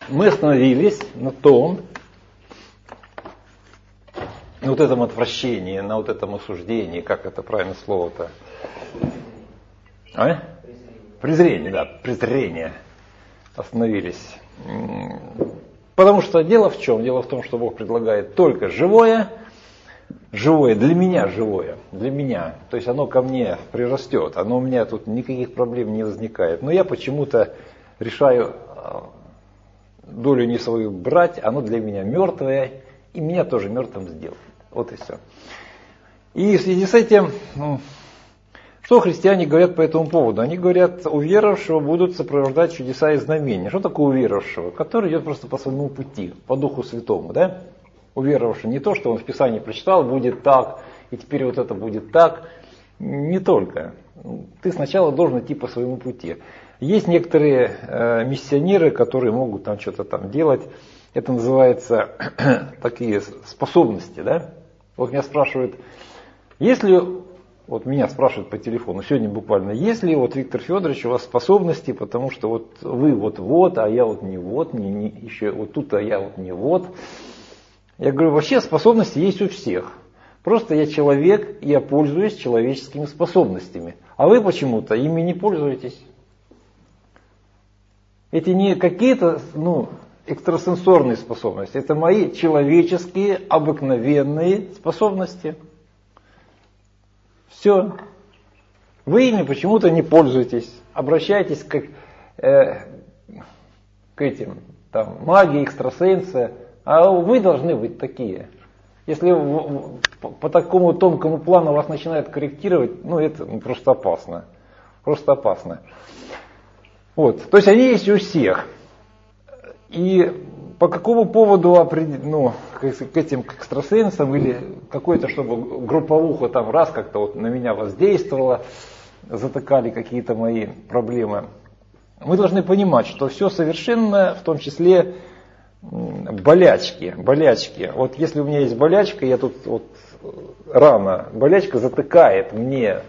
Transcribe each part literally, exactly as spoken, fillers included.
мы остановились на том, на вот этом отвращении, на вот этом осуждении, как это правильное слово-то? А? Презрение, да, презрение. Остановились. Потому что дело в чем? Дело в том, что Бог предлагает только живое, живое, для меня живое, для меня. То есть оно ко мне прирастет, оно у меня тут никаких проблем не возникает. Но я почему-то решаю долю не свою брать, оно для меня мертвое, и меня тоже мертвым сделает. Вот и все. И в связи с этим, ну, что христиане говорят по этому поводу? Они говорят, у верующего будут сопровождать чудеса и знамения. Что такое у верующего? Который идет просто по своему пути, по Духу Святому, да? У верующего не то, что он в Писании прочитал, будет так, и теперь вот это будет так. Не только. Ты сначала должен идти по своему пути. Есть некоторые э, миссионеры, которые могут там что-то там делать. Это называется такие способности, да? Вот меня спрашивают, если, вот меня спрашивают по телефону, сегодня буквально, есть ли вот, Виктор Федорович, у вас способности, потому что вот вы вот-вот, а я вот не вот, не, не, еще вот тут, а я вот не вот. Я говорю, вообще способности есть у всех. Просто я человек, и я пользуюсь человеческими способностями. А вы почему-то ими не пользуетесь. Эти не какие-то, ну, экстрасенсорные способности. Это мои человеческие, обыкновенные способности. Все. Вы ими почему-то не пользуетесь. Обращайтесь к, э, к этим, там, магии, экстрасенсы. А вы должны быть такие. Если по, по такому тонкому плану вас начинают корректировать, ну это просто опасно. Просто опасно. Вот. То есть они есть у всех. И по какому поводу, ну, к этим к экстрасенсам или какой-то, чтобы групповуха там раз как-то вот на меня воздействовала, затыкали какие-то мои проблемы. Мы должны понимать, что все совершенно, в том числе болячки, болячки. Вот если у меня есть болячка, я тут вот рана, болячка затыкает мне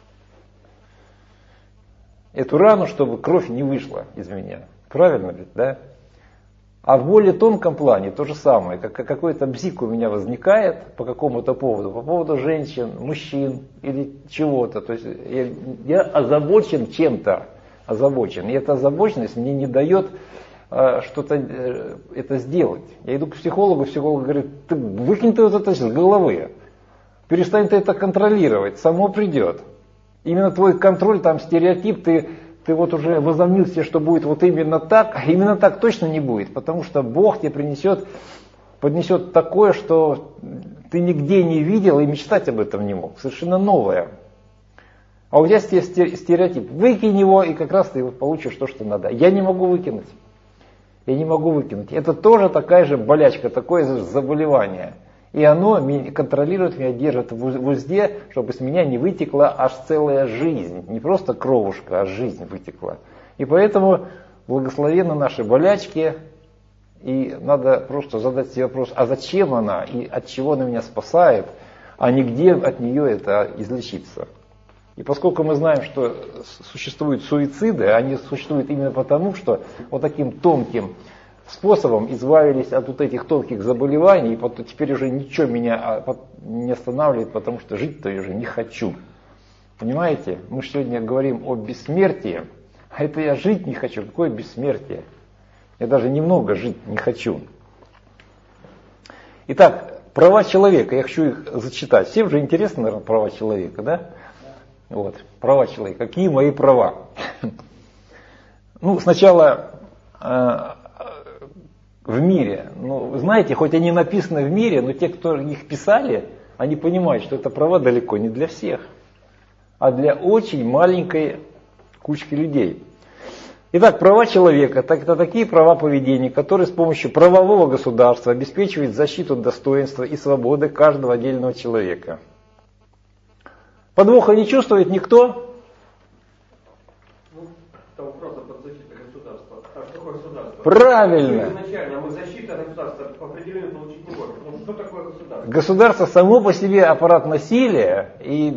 эту рану, чтобы кровь не вышла из меня. Правильно ведь, да? А в более тонком плане то же самое. Как какой-то бзик у меня возникает по какому-то поводу, по поводу женщин, мужчин или чего-то. То есть я, я озабочен чем-то, озабочен. И эта озабоченность мне не дает а, что-то э, это сделать. Я иду к психологу, психолог говорит, ты выкинь ты вот это с головы. Перестань ты это контролировать, само придет. Именно твой контроль, там стереотип, ты, ты вот уже возомнил себе, что будет вот именно так, а именно так точно не будет, потому что Бог тебе принесет, поднесет такое, что ты нигде не видел и мечтать об этом не мог, совершенно новое. А у тебя стереотип, выкинь его, и как раз ты получишь то, что надо. Я не могу выкинуть, я не могу выкинуть. Это тоже такая же болячка, такое же заболевание. И оно контролирует меня, держит в узде, чтобы с меня не вытекла аж целая жизнь. Не просто кровушка, а жизнь вытекла. И поэтому благословенны наши болячки. И надо просто задать себе вопрос, а зачем она и от чего она меня спасает, а не где от нее это излечиться. И поскольку мы знаем, что существуют суициды, они существуют именно потому, что вот таким тонким способом избавились от вот этих тонких заболеваний, и теперь уже ничего меня не останавливает, потому что жить-то я уже не хочу. Понимаете? Мы же сегодня говорим о бессмертии, а это я жить не хочу. Какое бессмертие? Я даже немного жить не хочу. Итак, права человека, я хочу их зачитать. Всем же интересно, наверное, права человека, да? Вот, права человека. Какие мои права? Ну, сначала в мире. Ну, знаете, хоть они написаны в мире, но те, кто их писали, они понимают, что это права далеко не для всех, а для очень маленькой кучки людей. Итак, права человека – это такие права поведения, которые с помощью правового государства обеспечивают защиту достоинства и свободы каждого отдельного человека. Подвоха не чувствует никто? Правильно. Изначально мы защита государства по определению получить не можем. Потому что такое государство? Государство само по себе аппарат насилия, и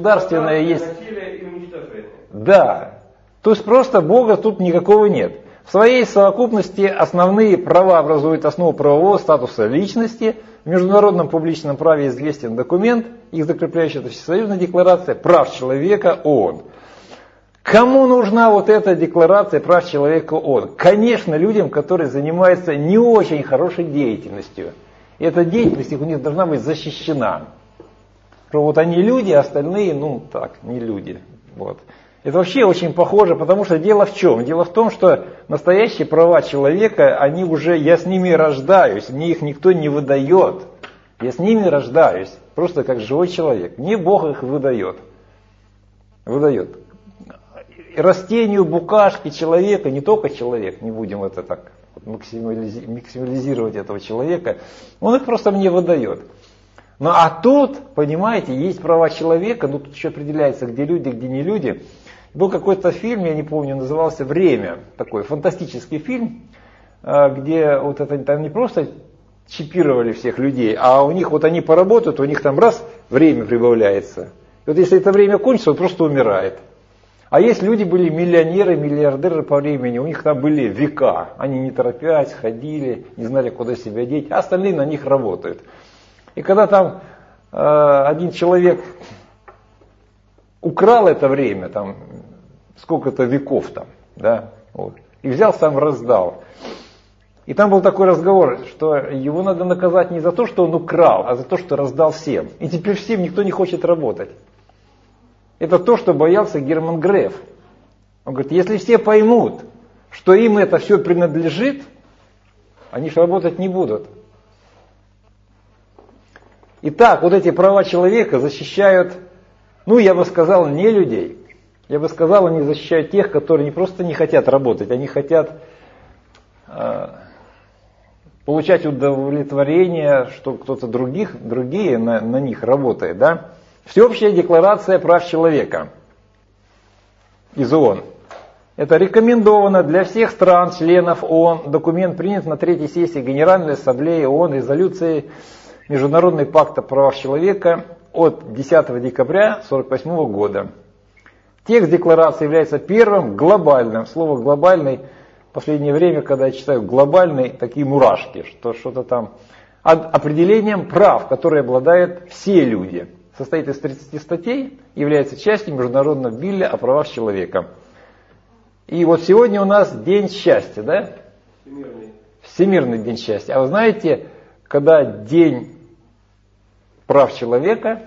безгосударственное есть... Насилие и уничтожение. Да. То есть просто Бога тут никакого нет. В своей совокупности основные права образуют основу правового статуса личности. В международном публичном праве известен документ, их закрепляющий, это Всесоюзная декларация прав человека ООН. Кому нужна вот эта декларация прав человека ООН? Конечно, людям, которые занимаются не очень хорошей деятельностью. И эта деятельность у них должна быть защищена. Что вот они люди, а остальные, ну так, не люди. Вот. Это вообще очень похоже, потому что дело в чем? Дело в том, что настоящие права человека, они уже, я с ними рождаюсь, мне их никто не выдает. Я с ними рождаюсь, просто как живой человек. Мне Бог их выдает. Выдает. Растению, букашке, человека, не только человек, не будем это так максимализировать этого человека, он их просто мне выдает. Ну а тут, понимаете, есть права человека, ну тут еще определяется, где люди, где не люди. Был какой-то фильм, я не помню, назывался «Время», такой фантастический фильм, где вот это там не просто чипировали всех людей, а у них вот они поработают, у них там раз время прибавляется. И вот если это время кончится, он просто умирает. А есть люди были миллионеры, миллиардеры по времени, у них там были века, они не торопясь ходили, не знали, куда себя деть, а остальные на них работают. И когда там э, один человек украл это время, там сколько-то веков там, да, вот, и взял сам раздал. И там был такой разговор, что его надо наказать не за то, что он украл, а за то, что раздал всем. И теперь всем никто не хочет работать. Это то, что боялся Герман Греф. Он говорит, если все поймут, что им это все принадлежит, они же работать не будут. Итак, вот эти права человека защищают, ну, я бы сказал, не людей. Я бы сказал, они защищают тех, которые не просто не хотят работать, они хотят э, получать удовлетворение, что кто-то других, другие на, на них работает. Да? Всеобщая декларация прав человека из ООН. Это рекомендовано для всех стран, членов ООН. Документ принят на третьей сессии Генеральной Ассамблеи ООН резолюции Международный пакт о правах человека от десятого декабря тысяча девятьсот сорок восьмого года. Текст декларации является первым глобальным. Слово «глобальный» в последнее время, когда я читаю «глобальный», такие мурашки, что что-то там. Определением прав, которые обладают все люди. Состоит из тридцати статей, является частью Международного билля о правах человека. И вот сегодня у нас День счастья, да? Всемирный. Всемирный день счастья. А вы знаете, когда День прав человека,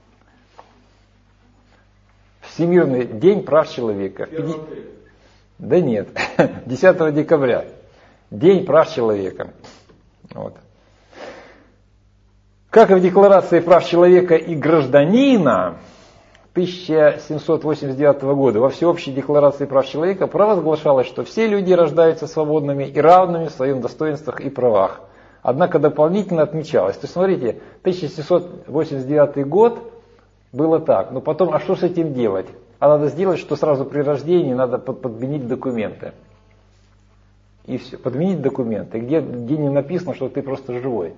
Всемирный день прав человека. Да нет, десятого декабря. День прав человека. Вот. Как и в Декларации прав человека и гражданина тысяча семьсот восемьдесят девятого года во Всеобщей декларации прав человека провозглашалось, что все люди рождаются свободными и равными в своих достоинствах и правах. Однако дополнительно отмечалось. То есть, смотрите, тысяча семьсот восемьдесят девятый год было так. Но потом, а что с этим делать? А надо сделать, что сразу при рождении надо подменить документы. И все, подменить документы. Где, где не написано, что ты просто живой.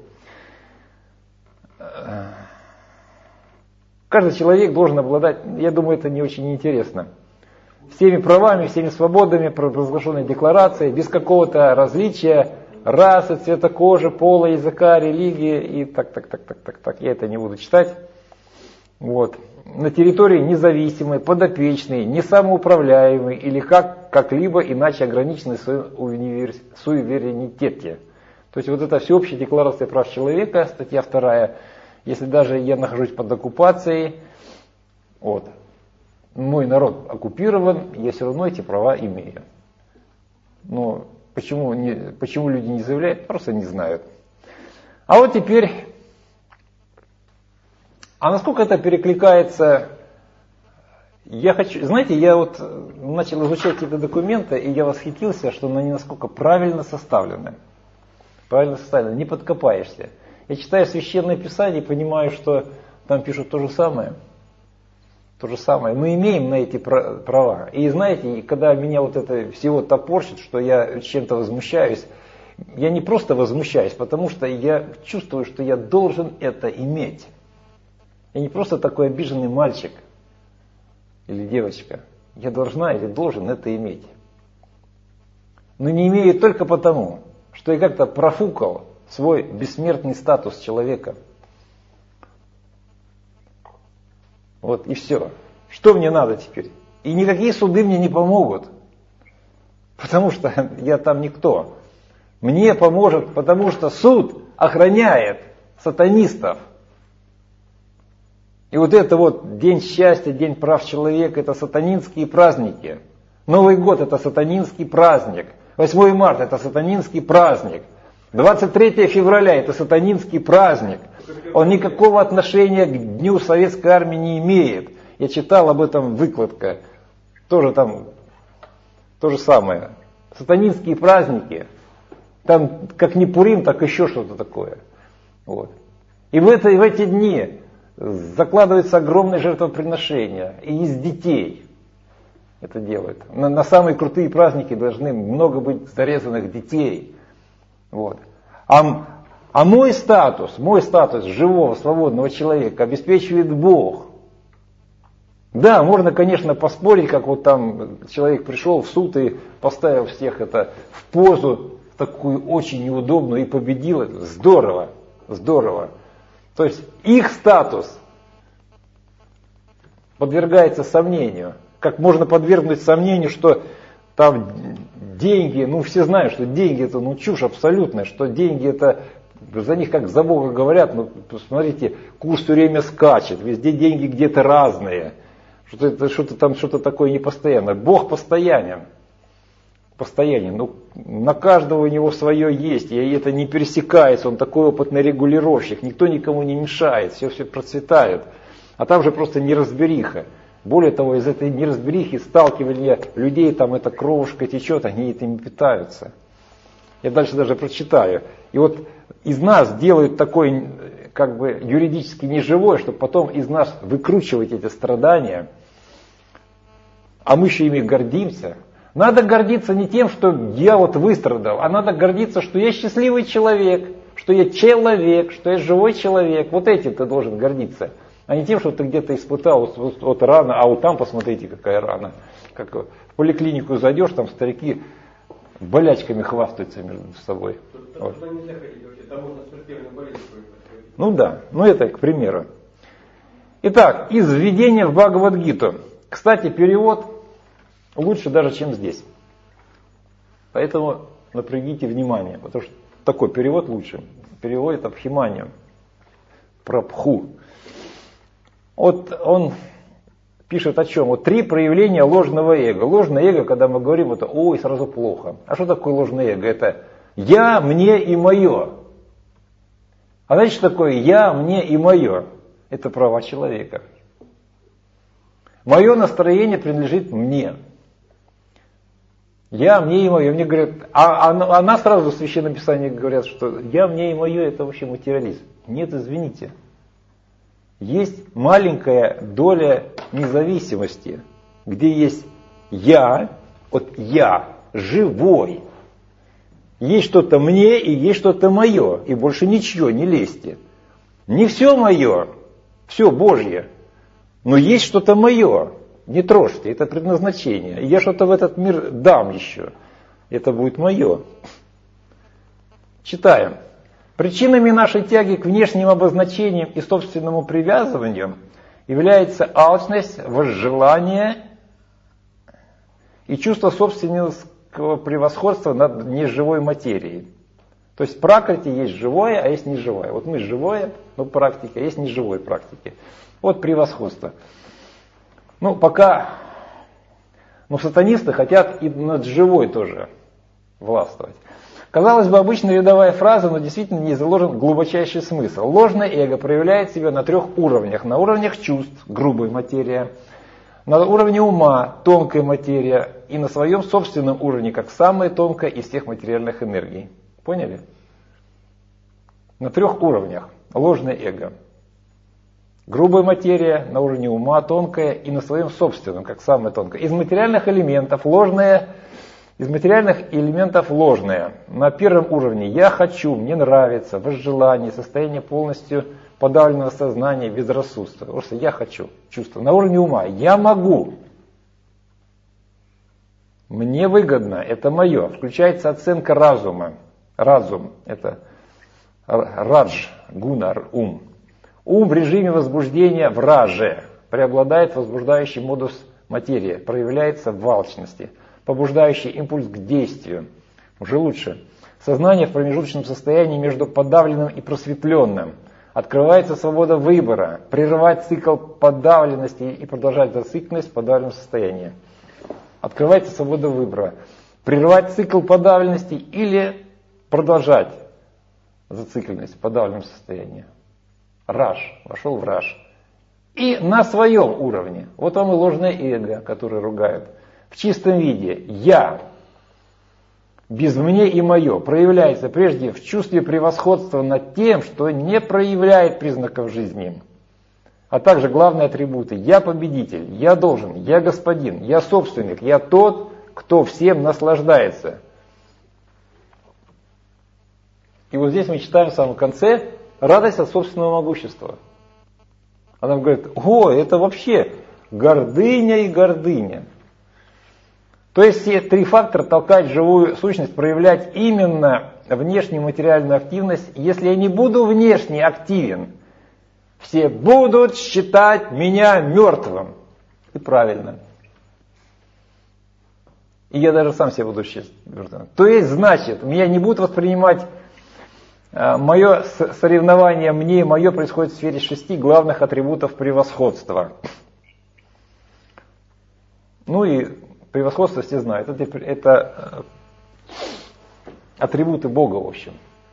Каждый человек должен обладать, я думаю, это не очень интересно, всеми правами, всеми свободами, провозглашенной декларацией, без какого-то различия, расы, цвета кожи, пола, языка, религии и так, так, так, так, так, так. Я это не буду читать. Вот. На территории независимой, подопечной, не самоуправляемой или как, как-либо иначе ограниченной в своем суверенитете. То есть вот эта всеобщая декларация прав человека, статья вторая, если даже я нахожусь под оккупацией, вот, мой народ оккупирован, я все равно эти права имею. Но почему, не, почему люди не заявляют, просто не знают. А вот теперь, а насколько это перекликается, я хочу, знаете, я вот начал изучать эти документы, и я восхитился, что они насколько правильно составлены. Правильно составлены, не подкопаешься. Я читаю Священное Писание и понимаю, что там пишут то же самое. То же самое. Мы имеем на эти права. И знаете, когда меня вот это всего топорщит, что я чем-то возмущаюсь, я не просто возмущаюсь, потому что я чувствую, что я должен это иметь. Я не просто такой обиженный мальчик или девочка. Я должна или должен это иметь. но не имею только потому, что я как-то профукал свой бессмертный статус человека. Вот и все. Что мне надо теперь? И никакие суды мне не помогут, потому что я там никто. Мне поможет, потому что суд охраняет сатанистов. И вот это вот День счастья, День прав человека, это сатанинские праздники. Новый год это сатанинский праздник. восьмое марта это сатанинский праздник. двадцать третьего февраля это сатанинский праздник. Он никакого отношения к Дню Советской Армии не имеет. Я читал об этом выкладка. Тоже там то же самое. Сатанинские праздники. Там как не Пурим, так еще что-то такое. Вот. И в, это, и в эти дни закладывается огромное жертвоприношение. И из детей это делают. На, на самые крутые праздники должны много быть зарезанных детей. Вот. А, а мой статус, мой статус живого, свободного человека обеспечивает Бог. Да, можно, конечно, поспорить, как вот там человек пришел в суд и поставил всех это в позу такую очень неудобную и победил. Это здорово, здорово. То есть их статус подвергается сомнению. Как можно подвергнуть сомнению, что там деньги, ну все знают, что деньги это ну чушь абсолютная, что деньги это, за них как за Бога говорят, ну посмотрите, курс все время скачет, везде деньги где-то разные, что-то, что-то там что-то такое непостоянное. Бог постоянен, постоянен, ну на каждого у него свое есть, и это не пересекается, он такой опытный регулировщик, никто никому не мешает, все все процветает, а там же просто неразбериха. Более того, из этой неразберихи, сталкивания людей, там эта кровушка течет, они этим питаются. Я дальше даже прочитаю. И вот из нас делают такой, как бы, юридически неживой, чтобы потом из нас выкручивать эти страдания, а мы еще ими гордимся. Надо гордиться не тем, что я вот выстрадал, а надо гордиться, что я счастливый человек, что я человек, что я живой человек. Вот этим ты должен гордиться. А не тем, что ты где-то испытал вот, вот, вот рана, а вот там посмотрите, какая рана. Как в поликлинику зайдешь, там старики болячками хвастаются между собой. Вот. Туда нельзя ходить вообще, там можно смертельную болезнь. Ну да, ну это к примеру. Итак, из введения в Бхагавад-гиту. Кстати, перевод лучше даже, чем здесь. Поэтому напрягите внимание, потому что такой перевод лучше. Переводит Абхиманию. Прабху. Вот он пишет о чем? Вот три проявления ложного эго. Ложное эго, когда мы говорим, это ой, сразу плохо. А что такое ложное эго? Это я, мне и мое. А знаете, что такое я, мне и мое? Это права человека. Мое настроение принадлежит мне. Я, мне и мое. Мне говорят, а, а, а нас сразу в Священном Писании говорят, что я, мне и мое это вообще материализм. Нет, извините. Есть маленькая доля независимости, где есть я, вот я, живой. Есть что-то мне и есть что-то мое, и больше ничего, не лезьте. Не все мое, все Божье, но есть что-то мое, не трожьте, это предназначение. Я что-то в этот мир дам еще, это будет мое. Читаем. Причинами нашей тяги к внешним обозначениям и собственному привязыванию является алчность, возжелание и чувство собственного превосходства над неживой материей. То есть в практике есть живое, а есть неживое. Вот мы живое, но практика, есть неживой практики. Вот превосходство. Ну, пока, ну, сатанисты хотят и над живой тоже властвовать. Казалось бы, обычная рядовая фраза, но действительно в ней заложен глубочайший смысл. Ложное эго проявляет себя на трех уровнях. На уровнях чувств, грубая материя, на уровне ума, тонкая материя, и на своем собственном уровне, как самая тонкая из всех материальных энергий. Поняли? На трех уровнях. Ложное эго. Грубая материя, на уровне ума, тонкая, и на своем собственном, как самая тонкая. Из материальных элементов ложное Из материальных элементов ложное. На первом уровне я хочу, мне нравится, возжелание, состояние полностью подавленного сознания, безрассудства. Просто я хочу, чувство. На уровне ума я могу. Мне выгодно, это мое. Включается оценка разума. Разум – это радж, гунар, ум. Ум в режиме возбуждения в раже. Преобладает возбуждающий модус материи, проявляется в алчности. Побуждающий импульс к действию. Уже лучше. Сознание в промежуточном состоянии между подавленным и просветленным. Открывается свобода выбора, прерывать цикл подавленности и продолжать зацикленность в подавленном состоянии. Открывается свобода выбора, прерывать цикл подавленности или продолжать зацикленность в подавленном состоянии. Раж, вошел в раж. И на своем уровне, вот вам и ложное эго, которое ругают, в чистом виде «я», без «мне» и «моё» проявляется прежде в чувстве превосходства над тем, что не проявляет признаков жизни, а также главные атрибуты «я победитель», «я должен», «я господин», «я собственник», «я тот, кто всем наслаждается». И вот здесь мы читаем в самом конце радость от собственного могущества. Она говорит: о, это вообще гордыня и гордыня. То есть все три фактора толкают живую сущность проявлять именно внешнюю материальную активность. Если я не буду внешне активен, все будут считать меня мертвым. И правильно. И я даже сам себя буду считать мертвым. То есть, значит, меня не будут воспринимать, мое соревнование мне и мое происходит в сфере шести главных атрибутов превосходства. Ну и превосходство все знают. Это, это атрибуты Бога, в общем.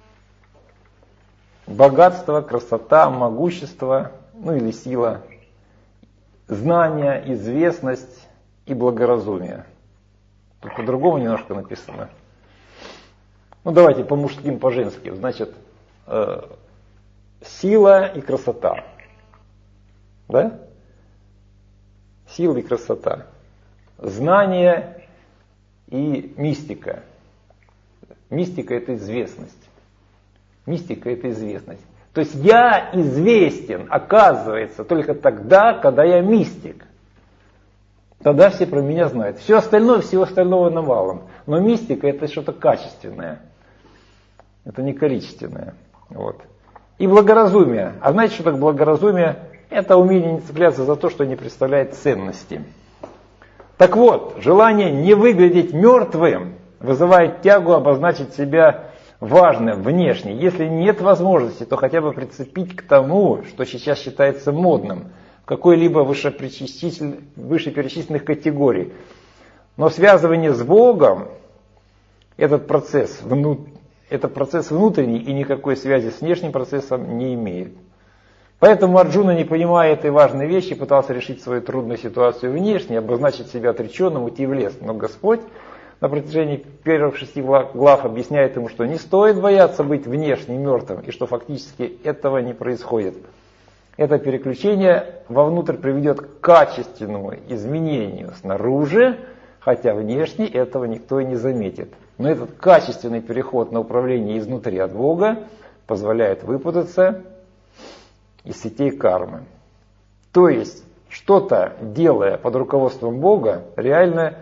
Богатство, красота, могущество, ну или сила, знание, известность и благоразумие. Тут по-другому немножко написано. Ну давайте по мужским, по женским. Значит, э, сила и красота. Да? Сила и красота. Знание и мистика. Мистика – это известность. Мистика – это известность. То есть я известен, оказывается, только тогда, когда я мистик. Тогда все про меня знают. Все остальное, всего остального навалом. Но мистика – это что-то качественное. Это не количественное. Вот. И благоразумие. А знаете, что такое благоразумие? Это умение не цепляться за то, что не представляет ценности. Так вот, желание не выглядеть мертвым вызывает тягу обозначить себя важным внешне. Если нет возможности, то хотя бы прицепить к тому, что сейчас считается модным, в какой-либо вышеперечисленных категорий. Но связывание с Богом, этот процесс, внут, это процесс внутренний и никакой связи с внешним процессом не имеет. Поэтому Арджуна, не понимая этой важной вещи, пытался решить свою трудную ситуацию внешне, обозначить себя отреченным, уйти в лес. Но Господь на протяжении первых шести глав объясняет ему, что не стоит бояться быть внешне мертвым, и что фактически этого не происходит. Это переключение вовнутрь приведет к качественному изменению снаружи, хотя внешне этого никто и не заметит. Но этот качественный переход на управление изнутри от Бога позволяет выпутаться из сетей кармы. То есть, что-то делая под руководством Бога, реально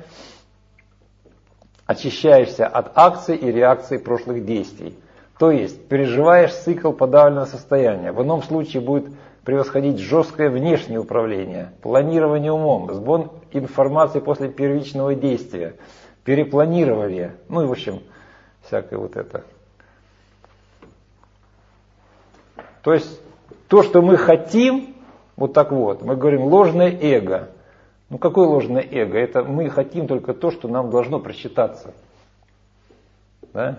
очищаешься от акций и реакций прошлых действий. То есть, переживаешь цикл подавленного состояния. В ином случае будет превосходить жесткое внешнее управление, планирование умом, сбор информации после первичного действия, перепланирование, ну и в общем, всякое вот это. То есть, то, что мы хотим, вот так вот, мы говорим ложное эго. Ну какое ложное эго? Это мы хотим только то, что нам должно просчитаться. Да?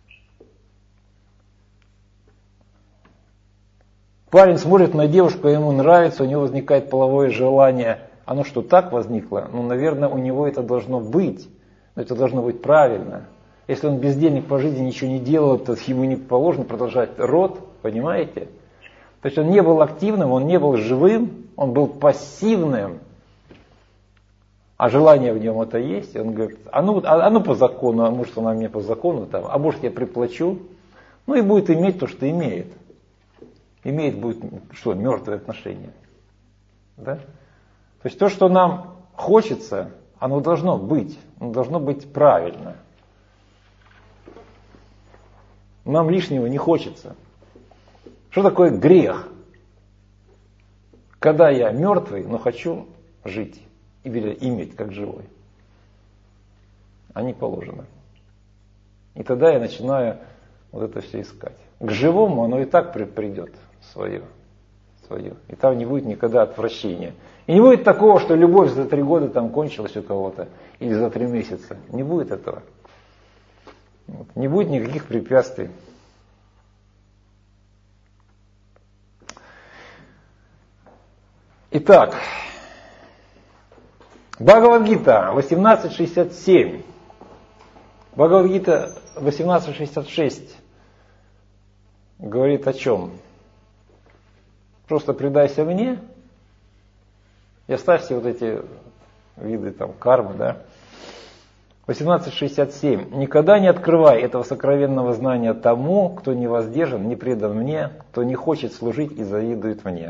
Парень смотрит на девушку, ему нравится, у него возникает половое желание. Оно что, так возникло? Ну, наверное, у него это должно быть. Но это должно быть правильно. Если он бездельник по жизни ничего не делал, то ему не положено продолжать род, понимаете? То есть он не был активным, он не был живым, он был пассивным. А желание в нем это есть. И он говорит, а ну, а, а ну по закону, а может она мне по закону, там, а может я приплачу. Ну и будет иметь то, что имеет. Имеет будет что, мертвые отношения. Да? То есть то, что нам хочется, Оно должно быть, оно должно быть правильно. Нам лишнего не хочется. Что такое грех? Когда я мертвый, но хочу жить или иметь как живой. А не положено. И тогда я начинаю вот это все искать. К живому оно и так придет свое, свое. И там не будет никогда отвращения. И не будет такого, что любовь за три года там кончилась у кого-то, или за три месяца. Не будет этого. Вот. Не будет никаких препятствий. Итак, Бхагавад-гита восемнадцать шестьдесят семь. Бхагавад-гита восемнадцать шестьдесят шесть говорит о чем? Просто предайся мне и оставьте вот эти виды там кармы, да. восемнадцать шестьдесят семь. Никогда не открывай этого сокровенного знания тому, кто не воздержан, не предан мне, кто не хочет служить и завидует мне.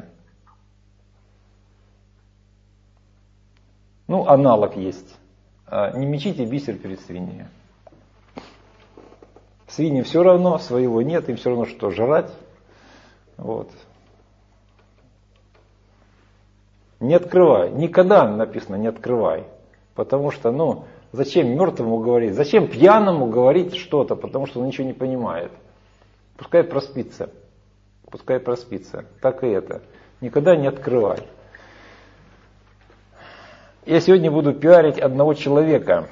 Ну, аналог есть. Не мечите бисер перед свиньей. Свиньи все равно, своего нет, им все равно что жрать. Вот. Не открывай. Никогда написано не открывай. Потому что, ну, зачем мертвому говорить? Зачем пьяному говорить что-то? Потому что он ничего не понимает. Пускай проспится. Пускай проспится. Так и это. Никогда не открывай. Я сегодня буду пиарить одного человека.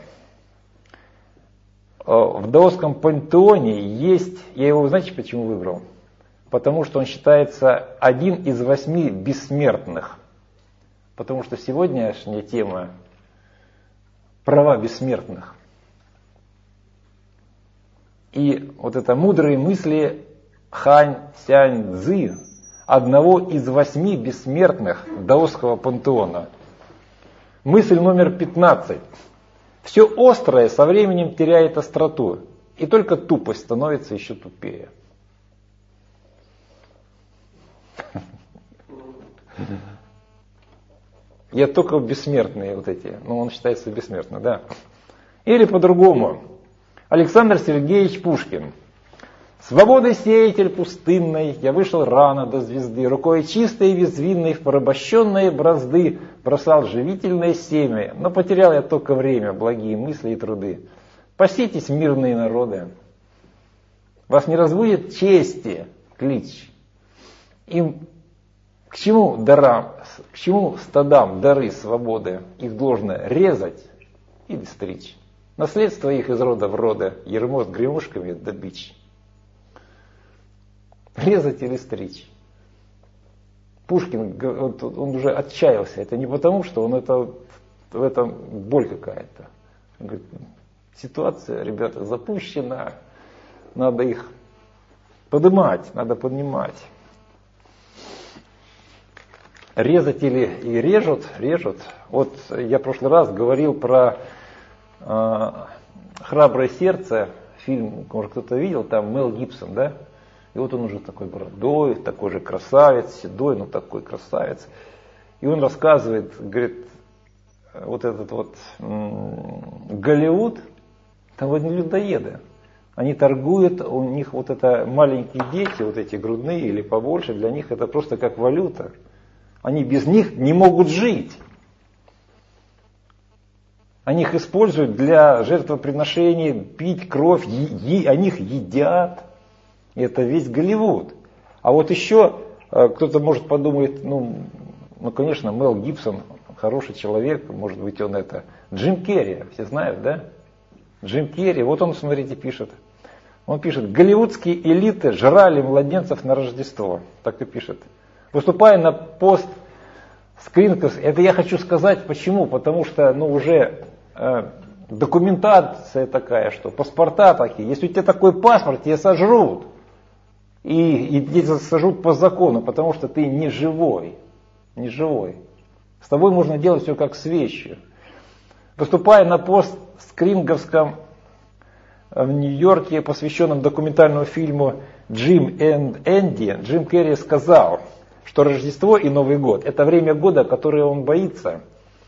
В даосском пантеоне есть, я его, знаете, почему выбрал? Потому что он считается один из восьми бессмертных. Потому что сегодняшняя тема права бессмертных. И вот это мудрые мысли Хань Сянь Цзы, одного из восьми бессмертных даосского пантеона. Мысль номер пятнадцать. Все острое со временем теряет остроту, и только тупость становится еще тупее. Я только бессмертные вот эти, но он считается бессмертным, да. Или по-другому. Александр Сергеевич Пушкин. Свободой сеятель пустынной, я вышел рано до звезды, рукой чистой и безвинной в порабощенные бразды бросал живительное семя, но потерял я только время, благие мысли и труды. Паситесь, мирные народы, вас не разбудит чести клич. Им к чему дарам, к чему стадам дары свободы, их должно резать или стричь. Наследство их из рода в рода, ермо с гремушками да бич. Резать или стричь. Пушкин, он уже отчаялся. Это не потому, что он это, в этом боль какая-то. Он говорит, ситуация, ребята, запущена. Надо их поднимать, надо поднимать. Резать или и режут, режут. Вот я в прошлый раз говорил про э, «Храброе сердце», фильм, может кто-то видел, там Мел Гибсон, да? И вот он уже такой бородой, такой же красавец, седой, но такой красавец. И он рассказывает, говорит, вот этот вот м- Голливуд, там одни людоеды. Они торгуют, у них вот это маленькие дети, вот эти грудные или побольше, для них это просто как валюта. Они без них не могут жить. Они их используют для жертвоприношений, пить кровь, е- е- они их едят. И это весь Голливуд. А вот еще кто-то может подумать, ну, ну, конечно, Мел Гибсон хороший человек, может быть, он это. Джим Керри, все знают, да? Джим Керри, вот он, смотрите, пишет. Он пишет, голливудские элиты жрали младенцев на Рождество. Так и пишет. Выступая на пост скринков, это я хочу сказать, почему? Потому что, ну, уже э, документация такая, что паспорта такие. Если у тебя такой паспорт, тебя сожрут. И, и тебя сожрут по закону, потому что ты не живой. Не живой. С тобой можно делать все как с вещью. Выступая на постскринговском в Нью-Йорке, посвященном документальному фильму «Джим энд Энди», Джим Керри сказал, что Рождество и Новый год – это время года, которое он боится.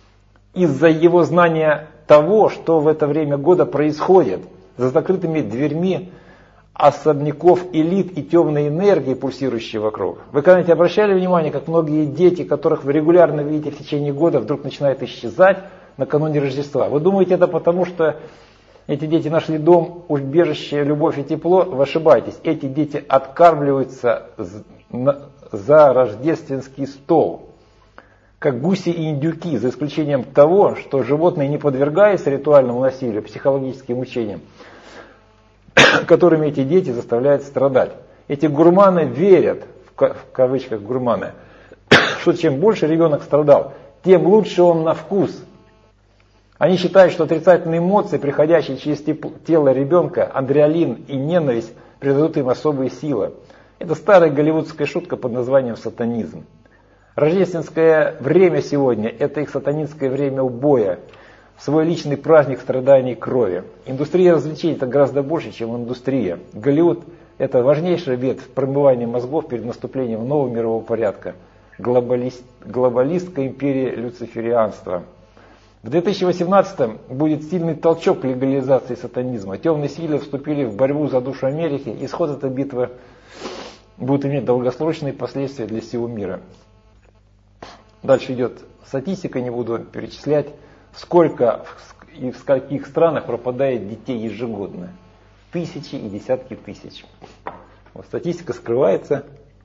из-за его знания того, что в это время года происходит, за закрытыми дверьми особняков элит и темной энергии, пульсирующей вокруг. Вы когда-нибудь обращали внимание, как многие дети, которых вы регулярно видите в течение года, вдруг начинают исчезать накануне Рождества? Вы думаете, это потому, что эти дети нашли дом, убежище, любовь и тепло? Вы ошибаетесь. Эти дети откармливаются за рождественский стол, как гуси и индюки, за исключением того, что животные, не подвергаясь ритуальному насилию, психологическим мучениям, которыми эти дети заставляют страдать. Эти гурманы верят, в кавычках гурманы, что чем больше ребенок страдал, тем лучше он на вкус. Они считают, что отрицательные эмоции, приходящие через тело ребенка, адреналин и ненависть, придадут им особые силы. Это старая голливудская шутка под названием сатанизм. Рождественское время сегодня – это их сатанинское время убоя, свой личный праздник страданий и крови. Индустрия развлечений – это гораздо больше, чем индустрия. Голливуд – это важнейшая ветвь промывания мозгов перед наступлением нового мирового порядка. Глобалист, глобалистская империя люциферианства. В две тысячи восемнадцатом будет сильный толчок к легализации сатанизма. Темные силы вступили в борьбу за душу Америки. Исход этой битвы будет иметь долгосрочные последствия для всего мира. Дальше идет статистика, не буду перечислять, сколько и в скольких странах пропадает детей ежегодно. Тысячи и десятки тысяч. Вот статистика скрывается.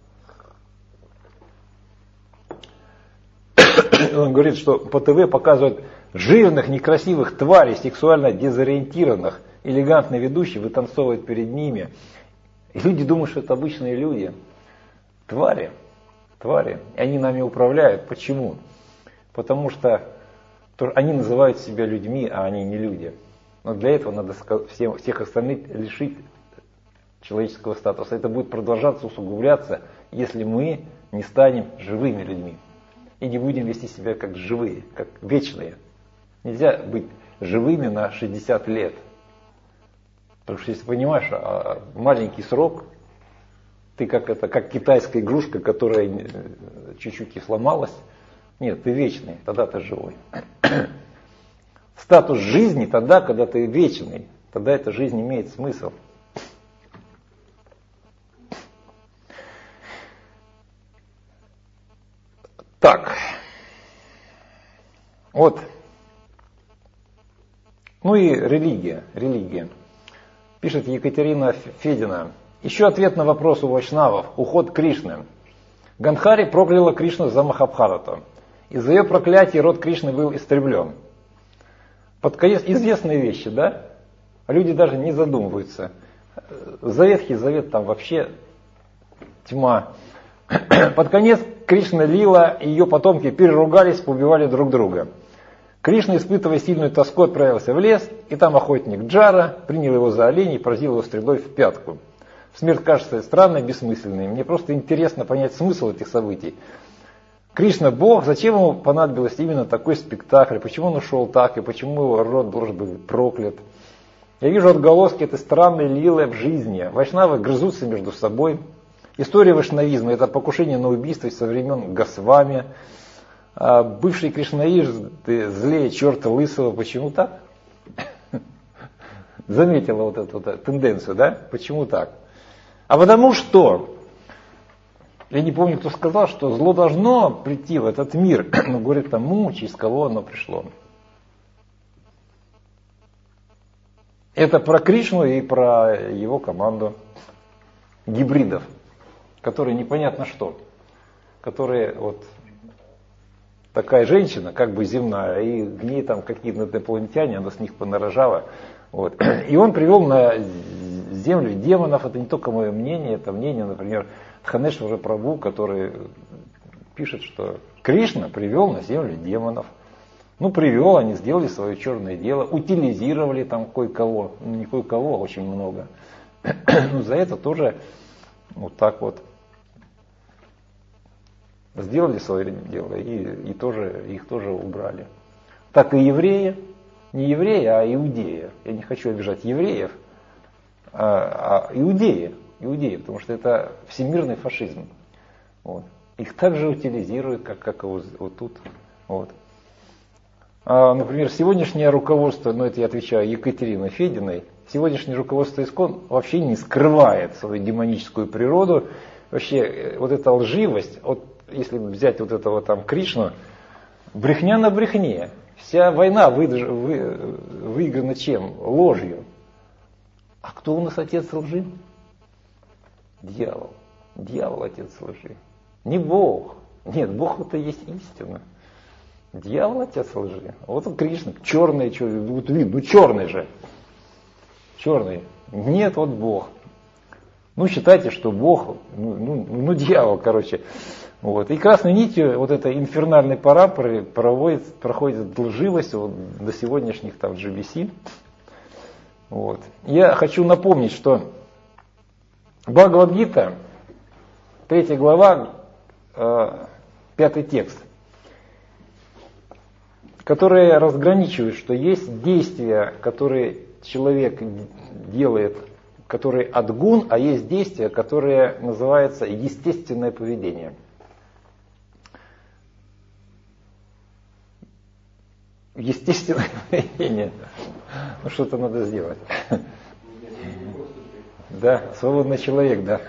Он говорит, что по ТВ показывают жирных, некрасивых тварей, сексуально дезориентированных, элегантно ведущих, вытанцовывают перед ними. И люди думают, что это обычные люди. Твари. Твари. И они нами управляют. Почему? Потому что они называют себя людьми, а они не люди. Но для этого надо всем, всех остальных лишить человеческого статуса. Это будет продолжаться, усугубляться, если мы не станем живыми людьми. И не будем вести себя как живые, как вечные. Нельзя быть живыми на шестьдесят лет. Потому что если понимаешь, маленький срок, ты как, это, как китайская игрушка, которая чуть-чуть и сломалась. Нет, ты вечный, тогда ты живой. Статус жизни тогда, когда ты вечный, тогда эта жизнь имеет смысл. Так, вот, ну и религия, религия. Пишет Екатерина Федина. Еще ответ на вопрос у вайшнавов. Уход Кришны. Гандхари прокляла Кришну за Махабхарату. Из-за ее проклятия род Кришны был истреблен. Под конец известные вещи, да? Люди даже не задумываются. За Ветхий Завет там вообще тьма. Под конец Кришна Лила и ее потомки переругались, поубивали друг друга. Кришна, испытывая сильную тоску, отправился в лес, и там охотник Джара принял его за оленя и поразил его стрелой в пятку. Смерть кажется странной, бессмысленной. Мне просто интересно понять смысл этих событий. Кришна Бог, зачем ему понадобилось именно такой спектакль? Почему он ушел так, и почему его род должен быть проклят? Я вижу отголоски этой странной лилы в жизни. Вайшнавы грызутся между собой. История вайшнавизма – это покушение на убийство со времен Госвами. А бывший кришнаисты злее черта лысого. Почему так? Заметила вот эту вот тенденцию, да? Почему так? А потому что, я не помню, кто сказал, что зло должно прийти в этот мир. Но говорит тому, через кого оно пришло. Это про Кришну и про его команду гибридов, которые непонятно что. Которые вот такая женщина, как бы земная, и в ней там какие-то инопланетяне, она с них понарожала. Вот. И он привел на землю демонов. Это не только мое мнение, это мнение, например, Дханешвара Прабху, который пишет, что Кришна привел на землю демонов. Ну, привел, они сделали свое черное дело, утилизировали там кое-кого, ну, не кое-кого, а очень много. Ну, за это тоже вот так вот сделали свое дело и, и тоже, их тоже убрали. Так и евреи, не евреи, а иудеи. Я не хочу обижать евреев, а, а иудеи, иудеи, потому что это всемирный фашизм. Вот. Их также утилизируют, как, как вот, вот тут. Вот. А, например, сегодняшнее руководство, ну это я отвечаю Екатерине Фединой, сегодняшнее руководство ИСККОН вообще не скрывает свою демоническую природу. Вообще вот эта лживость, вот если взять вот этого там Кришну, брехня на брехне. Вся война вы, вы, выиграна чем? Ложью. А кто у нас отец лжи? Дьявол. Дьявол отец лжи. Не Бог. Нет, Бог это есть истина. Дьявол отец лжи. Вот он Кришна, черный, вот видно, ну черный же. Черный. Нет, вот Бог. Ну считайте, что Бог, ну, ну, ну дьявол, короче. Вот. И красной нитью вот этой инфернальной параболы проводит, проходит лживость вот, до сегодняшних там джи би си. Вот. Я хочу напомнить, что Бхагавад-гита, третья глава, э, пятый текст, которые разграничивают, что есть действия, которые человек делает, которые от гун, а есть действия, которые называются естественное поведение. Естественное поведение. Ну что-то надо сделать. Да, свободный человек, да.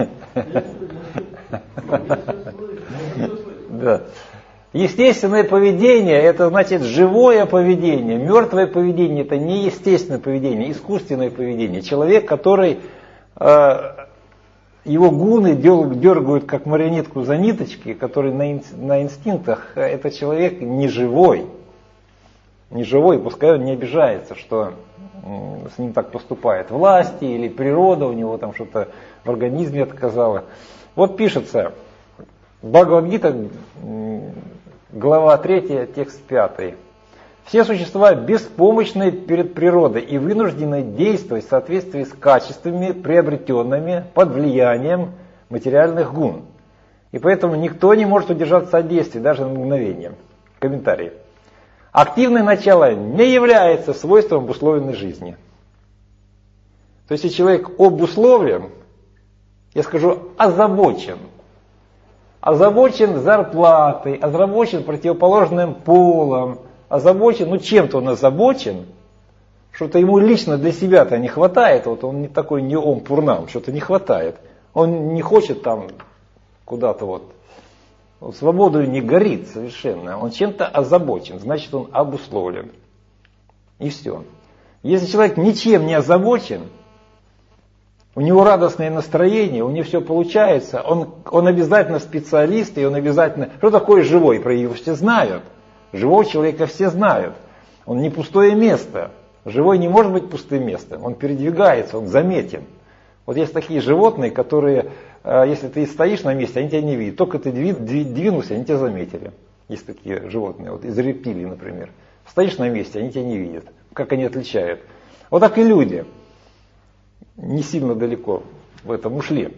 Да. Естественное поведение – это значит живое поведение. Мертвое поведение – это не естественное поведение, искусственное поведение. Человек, который э, его гуны дергают как марионетку за ниточки, который на, ин, на инстинктах, это человек не живой. Не живой, пускай он не обижается, что э, с ним так поступает власти или природа, у него там что-то в организме отказало. Вот пишется, Бхагавад-гита, глава третья, текст пятый. Все существа беспомощны перед природой и вынуждены действовать в соответствии с качествами, приобретенными под влиянием материальных гун. И поэтому никто не может удержаться от действий, даже на мгновение. Комментарий. Активное начало не является свойством обусловленной жизни. То есть, если человек обусловлен, я скажу, озабочен, озабочен зарплатой, озабочен противоположным полом, озабочен, ну чем-то он озабочен, что-то ему лично для себя-то не хватает, вот он не такой не ом пурнам, что-то не хватает. Он не хочет там куда-то вот, вот свободу не горит совершенно, он чем-то озабочен, значит он обусловлен. И все. Если человек ничем не озабочен, у него радостное настроение, у него все получается, он, он обязательно специалист, и он обязательно... Что такое живой? Про его все знают. Живого человека все знают. Он не пустое место. Живой не может быть пустым местом. Он передвигается, он заметен. Вот есть такие животные, которые, если ты стоишь на месте, они тебя не видят. Только ты двинулся, они тебя заметили. Есть такие животные, вот из рептилий, например. Стоишь на месте, они тебя не видят. Как они отличают? Вот так и люди. Не сильно далеко в этом ушли.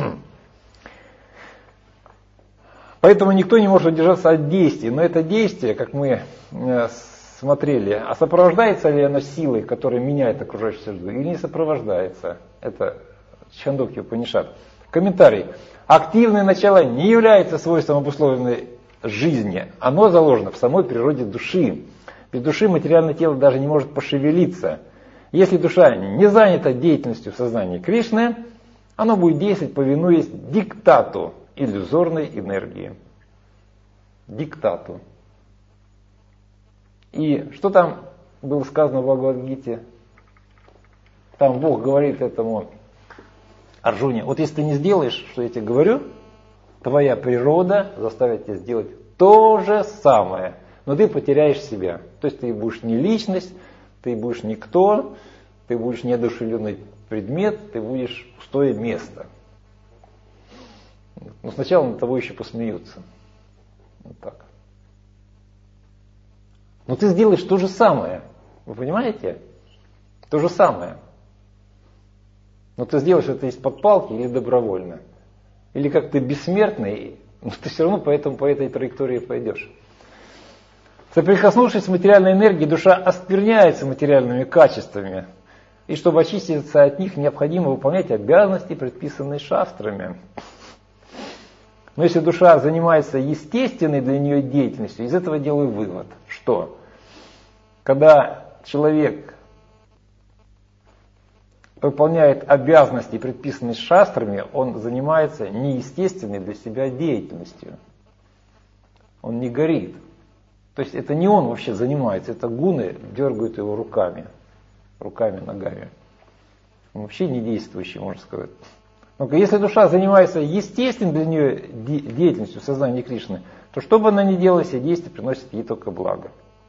Поэтому никто не может удержаться от действий. Но это действие, как мы смотрели, а сопровождается ли оно силой, которая меняет окружающую среду, или не сопровождается? Это Чхандокья Упанишад. Комментарий. Активное начало не является свойством обусловленной жизни. Оно заложено в самой природе души. Без души материальное тело даже не может пошевелиться. Если душа не занята деятельностью в сознании Кришны, оно будет действовать, повинуясь диктату иллюзорной энергии. Диктату. И что там было сказано в Бхагавад-гите? Там Бог говорит этому Арджуне: вот если ты не сделаешь, что я тебе говорю, твоя природа заставит тебя сделать то же самое, но ты потеряешь себя. То есть ты будешь не личность, ты будешь никто, ты будешь неодушевленный предмет, ты будешь пустое место. Но сначала над тобой еще посмеются. Вот так. Но ты сделаешь то же самое. Вы понимаете? То же самое. Но ты сделаешь это из-под палки или добровольно. Или как ты бессмертный, но ты все равно по, этому, по этой траектории пойдешь. Соприкоснувшись с материальной энергией, душа оскверняется материальными качествами. И чтобы очиститься от них, необходимо выполнять обязанности, предписанные шастрами. Но если душа занимается естественной для нее деятельностью, из этого делаю вывод, что когда человек выполняет обязанности, предписанные шастрами, он занимается неестественной для себя деятельностью. Он не горит. То есть это не он вообще занимается, это гуны дергают его руками, руками, ногами. Он вообще не действующий, можно сказать. Но если душа занимается естественной для нее деятельностью сознания Кришны, то что бы она ни делала, все действия приносят ей только благо.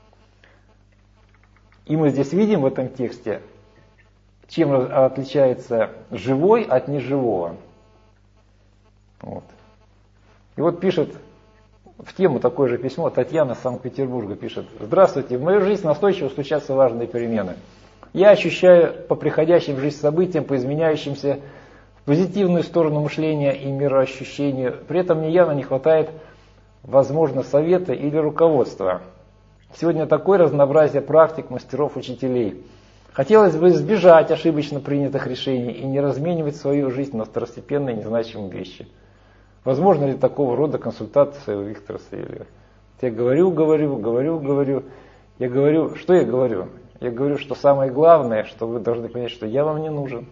И мы здесь видим в этом тексте, чем отличается живой от неживого. Вот. И вот пишет, в тему такое же письмо, Татьяна из Санкт-Петербурга пишет: «Здравствуйте, в мою жизнь настойчиво стучатся важные перемены. Я ощущаю по приходящим в жизнь событиям, по изменяющимся в позитивную сторону мышления и мироощущения. При этом мне явно не хватает, возможно, совета или руководства. Сегодня такое разнообразие практик, мастеров, учителей. Хотелось бы избежать ошибочно принятых решений и не разменивать свою жизнь на второстепенные незначимые вещи. Возможно ли такого рода консультация у Виктора Савельева?» Я говорю, говорю, говорю, говорю. Я говорю, что я говорю? Я говорю, что самое главное, что вы должны понять, что я вам не нужен.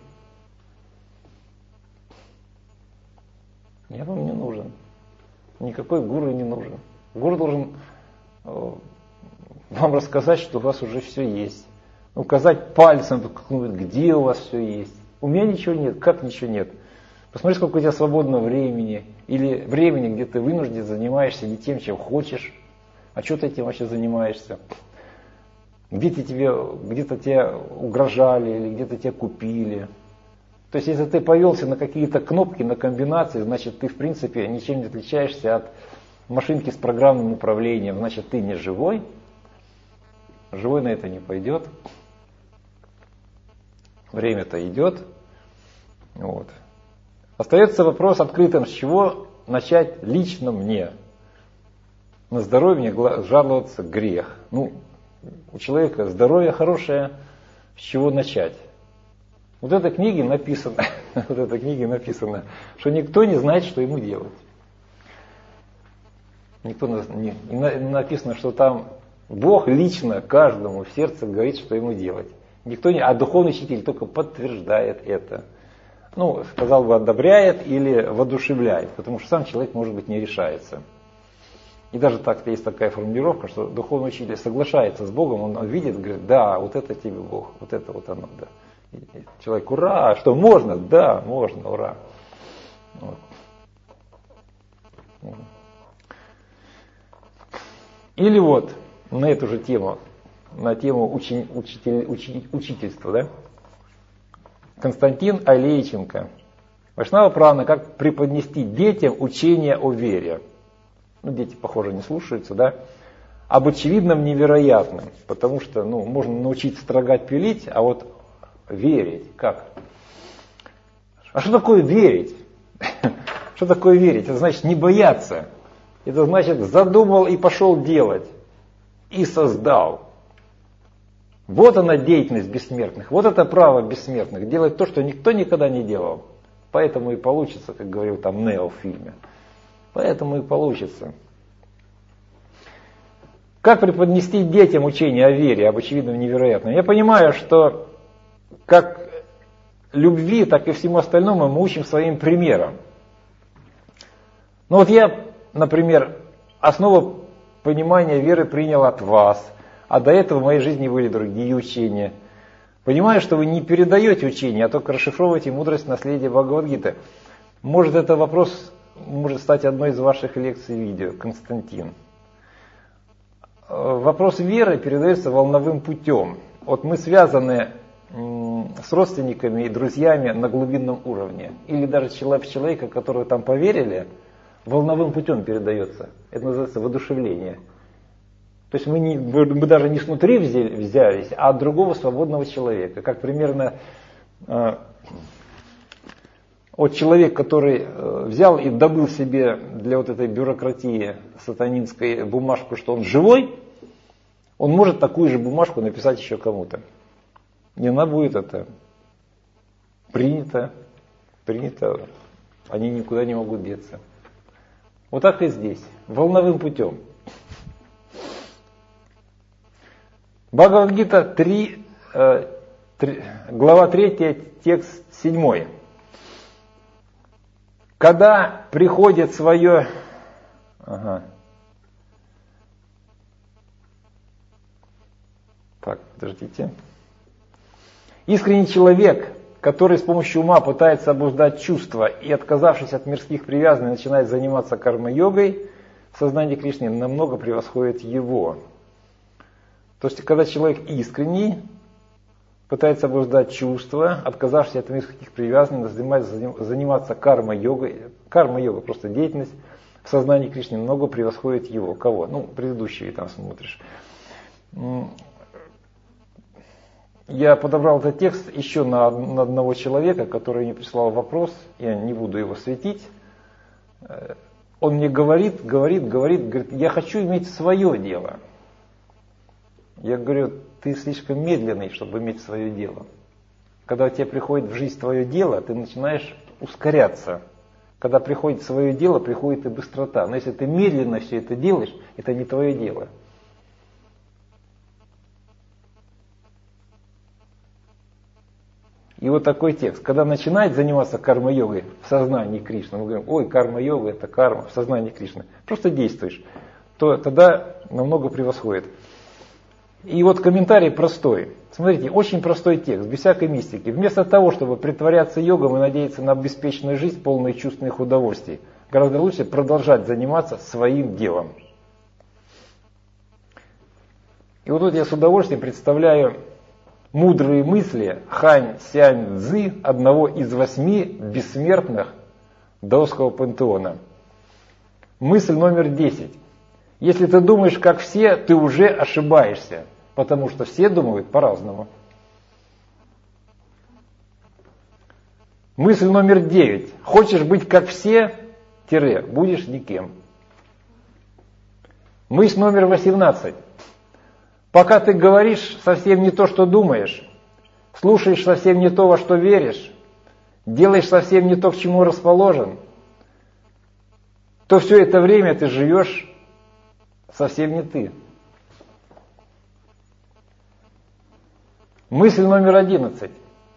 Я вам не нужен. Никакой гуру не нужен. Гуру должен э, вам рассказать, что у вас уже все есть. Указать пальцем, где у вас все есть. У меня ничего нет. Как ничего нет? Посмотри, сколько у тебя свободного времени. Или времени, где ты вынужден занимаешься не тем, чем хочешь. А что ты этим вообще занимаешься? Где-то тебе, где-то тебя угрожали, или где-то тебя купили. То есть, если ты повелся на какие-то кнопки, на комбинации, значит, ты, в принципе, ничем не отличаешься от машинки с программным управлением. Значит, ты не живой. Живой на это не пойдет. Время-то идет. Вот. Остается вопрос открытым, с чего начать лично мне. На здоровье мне жаловаться грех. Ну, у человека здоровье хорошее, с чего начать? Вот в этой книге написано, вот в этой книге написано, что никто не знает, что ему делать. Никто не, не написано, что там Бог лично каждому в сердце говорит, что ему делать. Никто не, а духовный учитель только подтверждает это. Ну, сказал бы, одобряет или воодушевляет, потому что сам человек, может быть, не решается. И даже так есть такая формулировка, что духовный учитель соглашается с Богом, он видит, говорит, да, вот это тебе Бог, вот это вот оно, да. И человек, ура, что можно? Да, можно, ура. Вот. Или вот на эту же тему, на тему учи, учитель, учи, учительства, да? Константин Алейченко. Вайшнава Прана, как преподнести детям учение о вере. Ну, дети, похоже, не слушаются, да? Об очевидном невероятном. Потому что, ну, можно научить строгать, пилить, а вот верить как? А что такое верить? Что такое верить? Это значит не бояться. Это значит задумал и пошел делать. И создал. Вот она деятельность бессмертных. Вот это право бессмертных. Делать то, что никто никогда не делал. Поэтому и получится, как говорил там Нео в фильме. Поэтому и получится. Как преподнести детям учение о вере, об очевидном невероятном? Я понимаю, что как любви, так и всему остальному мы учим своим примером. Ну вот я, например, основу понимания веры принял от вас. А до этого в моей жизни были другие учения. Понимаю, что вы не передаете учения, а только расшифровываете мудрость наследия Бхагавад-гиты. Может, это вопрос может стать одной из ваших лекций видео, Константин. Вопрос веры передается волновым путем. Вот мы связаны с родственниками и друзьями на глубинном уровне. Или даже человек, человека, которого там поверили, волновым путем передается. Это называется воодушевление. То есть мы, не, мы даже не снутри взялись, а от другого свободного человека. Как примерно э, вот человек, который э, взял и добыл себе для вот этой бюрократии сатанинской бумажку, что он живой, он может такую же бумажку написать еще кому-то. И она будет это принято, принято, они никуда не могут деться. Вот так и здесь, волновым путем. Бхагавад-гита три, э, три, глава третья, текст седьмой. Когда приходит свое... Ага. Так, подождите. Искренний человек, который с помощью ума пытается обуздать чувства и, отказавшись от мирских привязанностей, начинает заниматься карма-йогой, в сознании Кришны намного превосходит его. То есть, когда человек искренний, пытается обуздать чувства, отказавшись от мирских привязанностей, заниматься карма-йогой, карма-йога просто деятельность, в сознании Кришны намного превосходит его. Кого? Ну, предыдущие там смотришь. Я подобрал этот текст еще на, на одного человека, который мне прислал вопрос, я не буду его светить. Он мне говорит, говорит, говорит, говорит, я хочу иметь свое дело. Я говорю, ты слишком медленный, чтобы иметь свое дело. Когда у тебя приходит в жизнь твое дело, ты начинаешь ускоряться. Когда приходит свое дело, приходит и быстрота. Но если ты медленно все это делаешь, это не твое дело. И вот такой текст. Когда начинает заниматься карма-йогой в сознании Кришны, мы говорим, ой, карма-йога это карма в сознании Кришны, просто действуешь, то тогда намного превосходит. И вот комментарий простой. Смотрите, очень простой текст, без всякой мистики. Вместо того, чтобы притворяться йогом и надеяться на обеспеченную жизнь, полную чувственных удовольствий, гораздо лучше продолжать заниматься своим делом. И вот тут я с удовольствием представляю мудрые мысли Хань Сянь Цзы, одного из восьми бессмертных даосского пантеона. Мысль номер десять. Если ты думаешь как все, ты уже ошибаешься, потому что все думают по-разному. Мысль номер девять. Хочешь быть как все, тире, будешь никем. Мысль номер восемнадцать. Пока ты говоришь совсем не то, что думаешь, слушаешь совсем не то, во что веришь, делаешь совсем не то, к чему расположен, то все это время ты живешь совсем не ты. Мысль номер одиннадцать.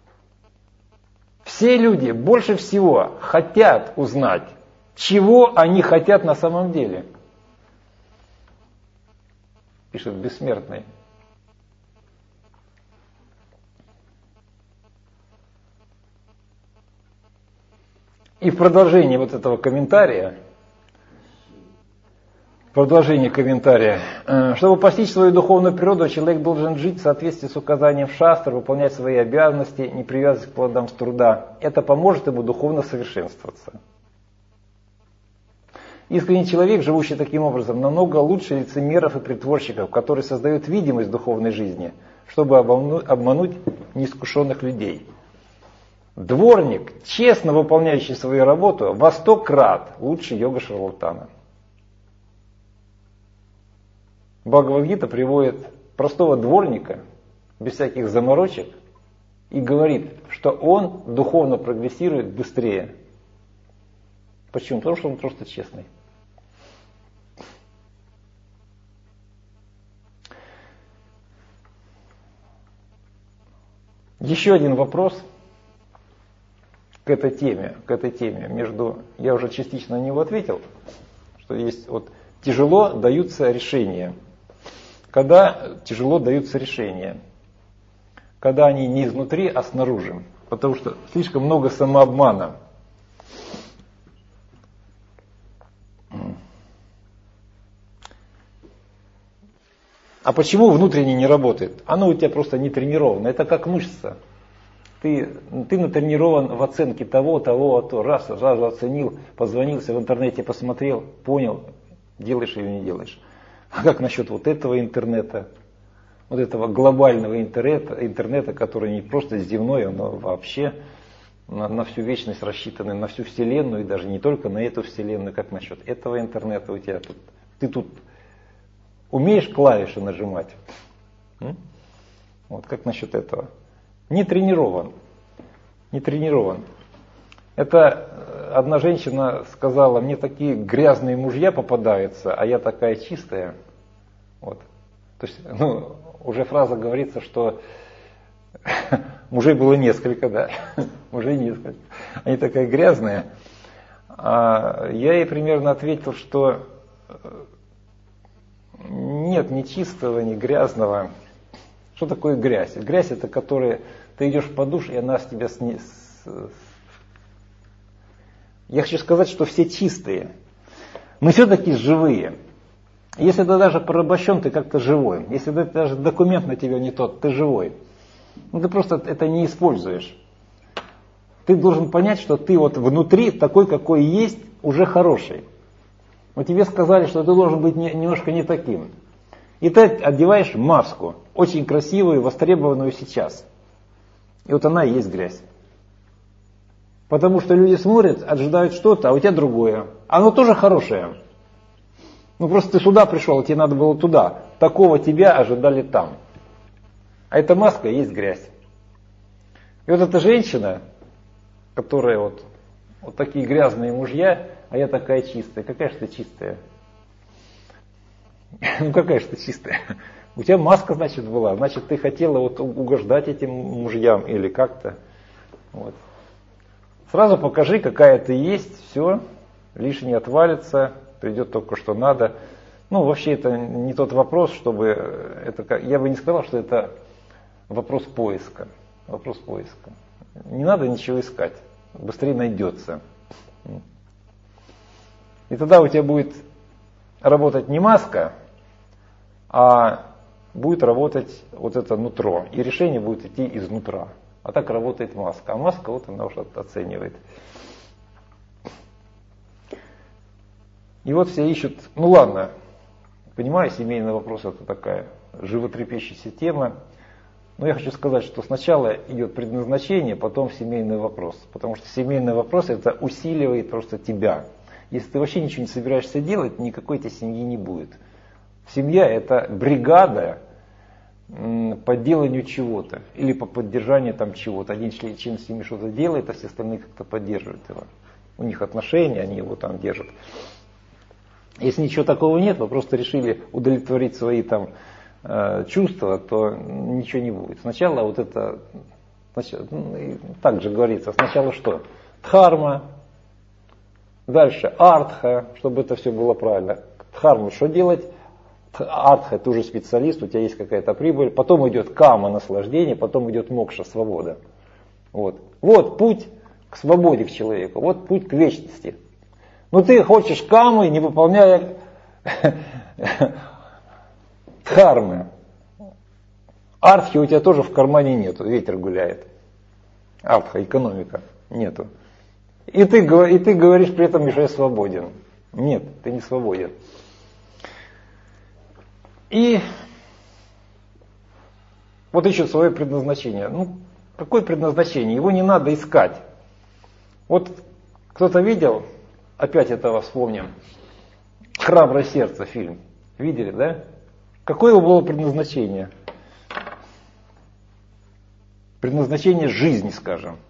Все люди больше всего хотят узнать, чего они хотят на самом деле. Пишет бессмертный. И в продолжении вот этого комментария, в продолжении комментария, чтобы постичь свою духовную природу, человек должен жить в соответствии с указанием шастр, выполнять свои обязанности, не привязываясь к плодам труда. Это поможет ему духовно совершенствоваться. Искренний человек, живущий таким образом, намного лучше лицемеров и притворщиков, которые создают видимость духовной жизни, чтобы обмануть неискушенных людей. Дворник, честно выполняющий свою работу, во сто крат лучше йога-шарлатана. Бхагавад-гита приводит простого дворника, без всяких заморочек, и говорит, что он духовно прогрессирует быстрее. Почему? Потому что он просто честный. Еще один вопрос к этой теме, к этой теме. Между, я уже частично на него ответил, что есть вот тяжело даются решения. Когда тяжело даются решения? Когда они не изнутри, а снаружи. Потому что слишком много самообмана. А почему внутренне не работает? Оно у тебя просто не тренировано. Это как мышца. Ты, ты натренирован в оценке того, того, а то. Раз, сразу оценил, позвонился в интернете, посмотрел, понял, делаешь или не делаешь. А как насчет вот этого интернета? Вот этого глобального интернета, интернета, который не просто земной, но вообще на, на всю вечность рассчитанный, на всю Вселенную, и даже не только на эту Вселенную. Как насчет этого интернета у тебя тут? Ты тут умеешь клавиши нажимать? М? Вот как насчет этого? Не тренирован. Не тренирован. Это одна женщина сказала, мне такие грязные мужья попадаются, а я такая чистая. Вот. То есть, ну, уже фраза говорится, что мужей было несколько, да, мужей несколько. Они такая грязные. А я ей примерно ответил, что нет ни чистого, ни грязного. Что такое грязь? Грязь это которая ты идешь под душ, и она с тебя сни... Я хочу сказать, что все чистые. Мы все-таки живые. Если ты даже порабощен, ты как-то живой. Если ты, даже документ на тебя не тот, ты живой. Ну, ты просто это не используешь. Ты должен понять, что ты вот внутри такой, какой есть, уже хороший. Но тебе сказали, что ты должен быть не, немножко не таким. И ты одеваешь маску, очень красивую, востребованную сейчас. И вот она и есть грязь. Потому что люди смотрят, ожидают что-то, а у тебя другое. Оно тоже хорошее. Ну просто ты сюда пришел, а тебе надо было туда. Такого тебя ожидали там. А эта маска и есть грязь. И вот эта женщина, которая вот, вот такие грязные мужья, а я такая чистая. Какая же ты чистая? Ну какая же ты чистая? У тебя маска, значит, была. Значит, ты хотела вот угождать этим мужьям или как-то. Вот. Сразу покажи, какая ты есть, все, лишнее отвалится, придет только что надо. Ну, вообще это не тот вопрос, чтобы... Это, я бы не сказал, что это вопрос поиска. Вопрос поиска. Не надо ничего искать, быстрее найдется. И тогда у тебя будет работать не маска, а будет работать вот это нутро. И решение будет идти изнутра. А так работает маска. А маска вот она уже оценивает. И вот все ищут, ну ладно, понимаю, семейный вопрос это такая животрепещущая тема. Но я хочу сказать, что сначала идет предназначение, потом семейный вопрос. Потому что семейный вопрос это усиливает просто тебя. Если ты вообще ничего не собираешься делать, никакой тебе семьи не будет. Семья это бригада по деланию чего-то или по поддержанию там чего-то. Один член семьи что-то делает, а все остальные как-то поддерживают его. У них отношения, они его там держат. Если ничего такого нет, вы просто решили удовлетворить свои там э, чувства, то ничего не будет. Сначала вот это, сначала, ну, так же говорится, сначала что? Дхарма, дальше артха, чтобы это все было правильно. Дхарму что делать? Артха, ты уже специалист, у тебя есть какая-то прибыль, потом идет кама, наслаждение, потом идет мокша, свобода. Вот. Вот путь к свободе к человеку, вот путь к вечности. Но ты хочешь камы, не выполняя дхармы. Артхи у тебя тоже в кармане нету, ветер гуляет. Артха, экономика, нету. И ты, и ты говоришь при этом, что я свободен. Нет, ты не свободен. И вот ищут свое предназначение. Ну, какое предназначение? Его не надо искать. Вот кто-то видел, опять этого вспомним, «Храброе сердце» фильм. Видели, да? Какое его было предназначение? Предназначение жизни, скажем.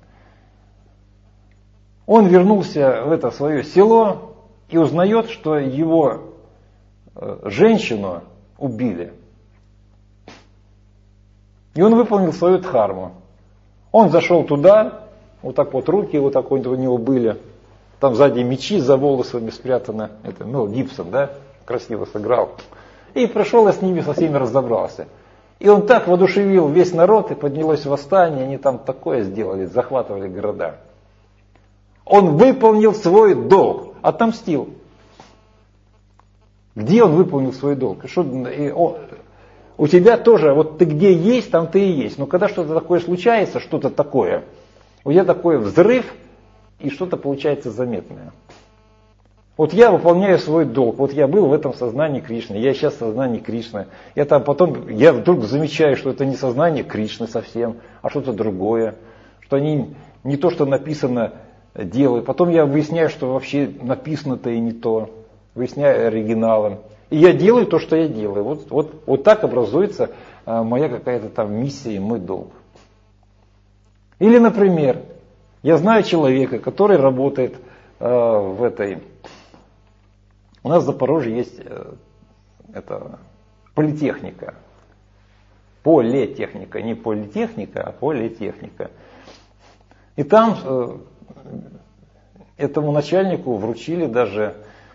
Он вернулся в это свое село и узнает, что его женщину убили. И он выполнил свою дхарму. Он зашел туда, вот так вот руки вот так вот у него были, там сзади мечи за волосами спрятаны, это Мел Гибсон, да, красиво сыграл. И пришел и с ними со всеми разобрался. И он так воодушевил весь народ, и поднялось восстание, они там такое сделали, захватывали города. Он выполнил свой долг, отомстил. Где он выполнил свой долг? Что, и, о, у тебя тоже, вот ты где есть, там ты и есть. Но когда что-то такое случается, что-то такое, у тебя такой взрыв, и что-то получается заметное. Вот я выполняю свой долг, вот я был в этом сознании Кришны, я сейчас в сознании Кришны. Я там потом, я вдруг замечаю, что это не сознание Кришны совсем, а что-то другое. Что они не то, что написано, делают. Потом я выясняю, что вообще написано-то и не то. Выясняю оригиналом. И я делаю то, что я делаю. Вот, вот, вот так образуется а, моя какая-то там миссия и мой долг. Или, например, я знаю человека, который работает а, в этой... У нас в Запорожье есть а, это, политехника. Политехника, не политехника, а политехника. И там э, этому начальнику вручили даже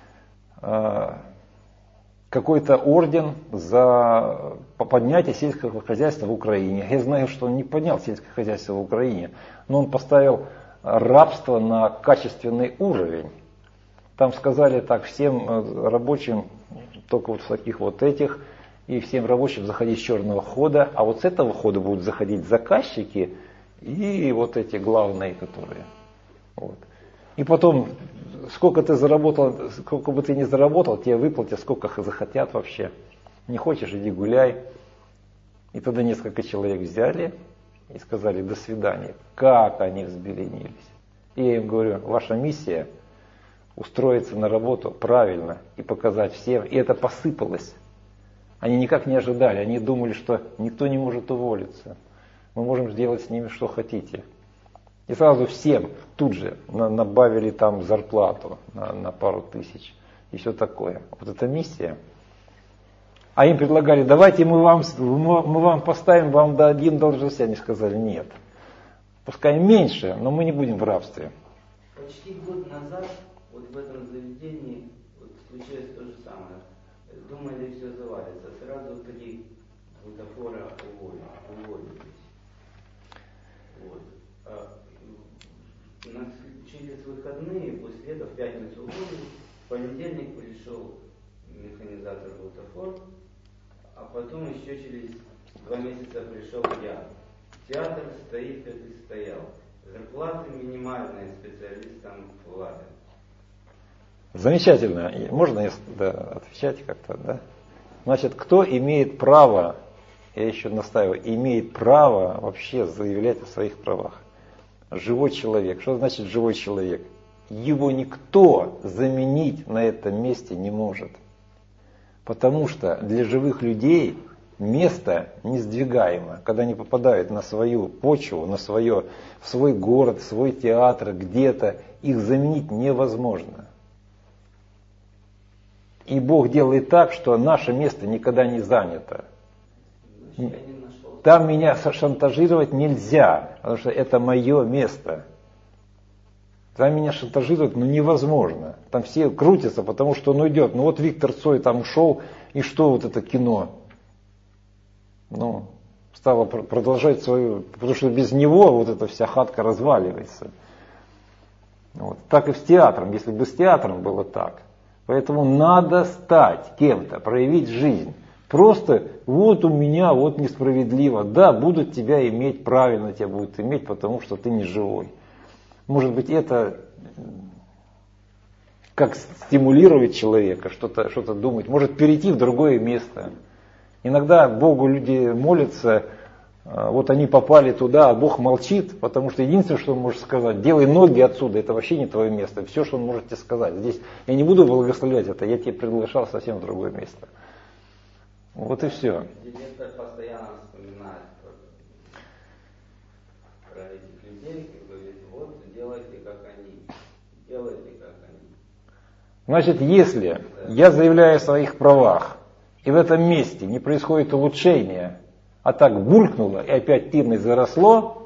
э, какой-то орден за поднятие сельского хозяйства в Украине. Я знаю, что он не поднял сельское хозяйство в Украине, но он поставил рабство на качественный уровень. Там сказали так всем рабочим, только вот в таких вот этих, и всем рабочим заходить с черного хода, а вот с этого хода будут заходить заказчики и вот эти главные, которые. Вот. И потом, сколько ты заработал, сколько бы ты ни заработал, тебе выплатят, сколько захотят вообще. Не хочешь, иди гуляй. И тогда несколько человек взяли и сказали: до свидания. Как они взбеленились. И я им говорю: ваша миссия устроиться на работу правильно и показать всем. И это посыпалось. Они никак не ожидали. Они думали, что никто не может уволиться. Мы можем сделать с ними что хотите. И сразу всем тут же набавили там зарплату на, на пару тысяч. И все такое. Вот эта миссия. А им предлагали: давайте мы вам, мы вам поставим, вам дадим должность. Они сказали: нет. Пускай меньше, но мы не будем в рабстве. Почти год назад вот в этом заведении вот случилось то же самое. Думали, все завалится. Сразу три бутафора уволились. Вот. А, на, через выходные, после этого в пятницу уволились, в понедельник пришел механизатор бутафор, а потом еще через два месяца пришел я. Театр стоит, как и стоял. Зарплаты минимальные специалистам платят. Замечательно. Можно да, отвечать как-то, да? Значит, кто имеет право, я еще настаиваю, имеет право вообще заявлять о своих правах? Живой человек. Что значит живой человек? Его никто заменить на этом месте не может. Потому что для живых людей место несдвигаемо. Когда они попадают на свою почву, на свое, в свой город, в свой театр, где-то, их заменить невозможно. И Бог делает так, что наше место никогда не занято. Там меня шантажировать нельзя, потому что это мое место. Там меня шантажировать ну, невозможно. Там все крутятся, потому что он уйдет. Ну вот Виктор Цой там ушел, и что вот это кино? Ну, стало продолжать свою... Потому что без него вот эта вся хатка разваливается. Вот. Так и с театром, если бы с театром было так. Поэтому надо стать кем-то, проявить жизнь. Просто вот у меня вот несправедливо. Да, будут тебя иметь, правильно тебя будут иметь, потому что ты не живой. Может быть, это как стимулирует человека что-то, что-то думать. Может перейти в другое место. Иногда Богу люди молятся, вот они попали туда, а Бог молчит, потому что единственное, что он может сказать: делай ноги отсюда, это вообще не твое место. Все, что он может тебе сказать. Здесь я не буду благословлять это, я тебе приглашал совсем в другое место. Вот и все. Директор постоянно вспоминает про этих людей и говорит: вот делайте как они, делайте как они. Значит, если я заявляю о своих правах, и в этом месте не происходит улучшения, а так булькнуло и опять тиной заросло,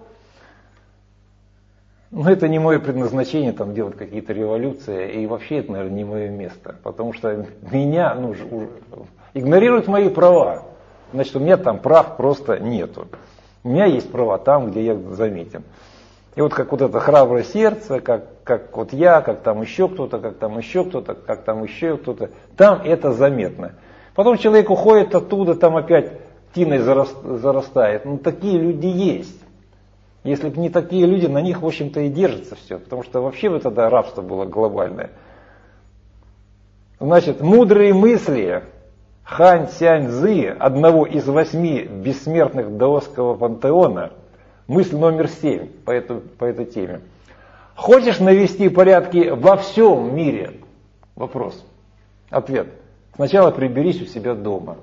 ну это не мое предназначение там делать какие-то революции, и вообще это, наверное, не мое место, потому что меня ну, игнорируют мои права, значит у меня там прав просто нету. У меня есть права там, где я заметен. И вот как вот это храброе сердце, как, как вот я, как там еще кто-то, как там еще кто-то, как там еще кто-то, там это заметно. Потом человек уходит оттуда, там опять тиной зарастает. Ну, такие люди есть. Если бы не такие люди, на них, в общем-то, и держится все. Потому что вообще бы тогда рабство было глобальное. Значит, мудрые мысли Хань Сянь Цзы, одного из восьми бессмертных даосского пантеона, мысль номер семь по, эту, по этой теме. Хочешь навести порядки во всем мире? Вопрос. Ответ. Сначала приберись у себя дома.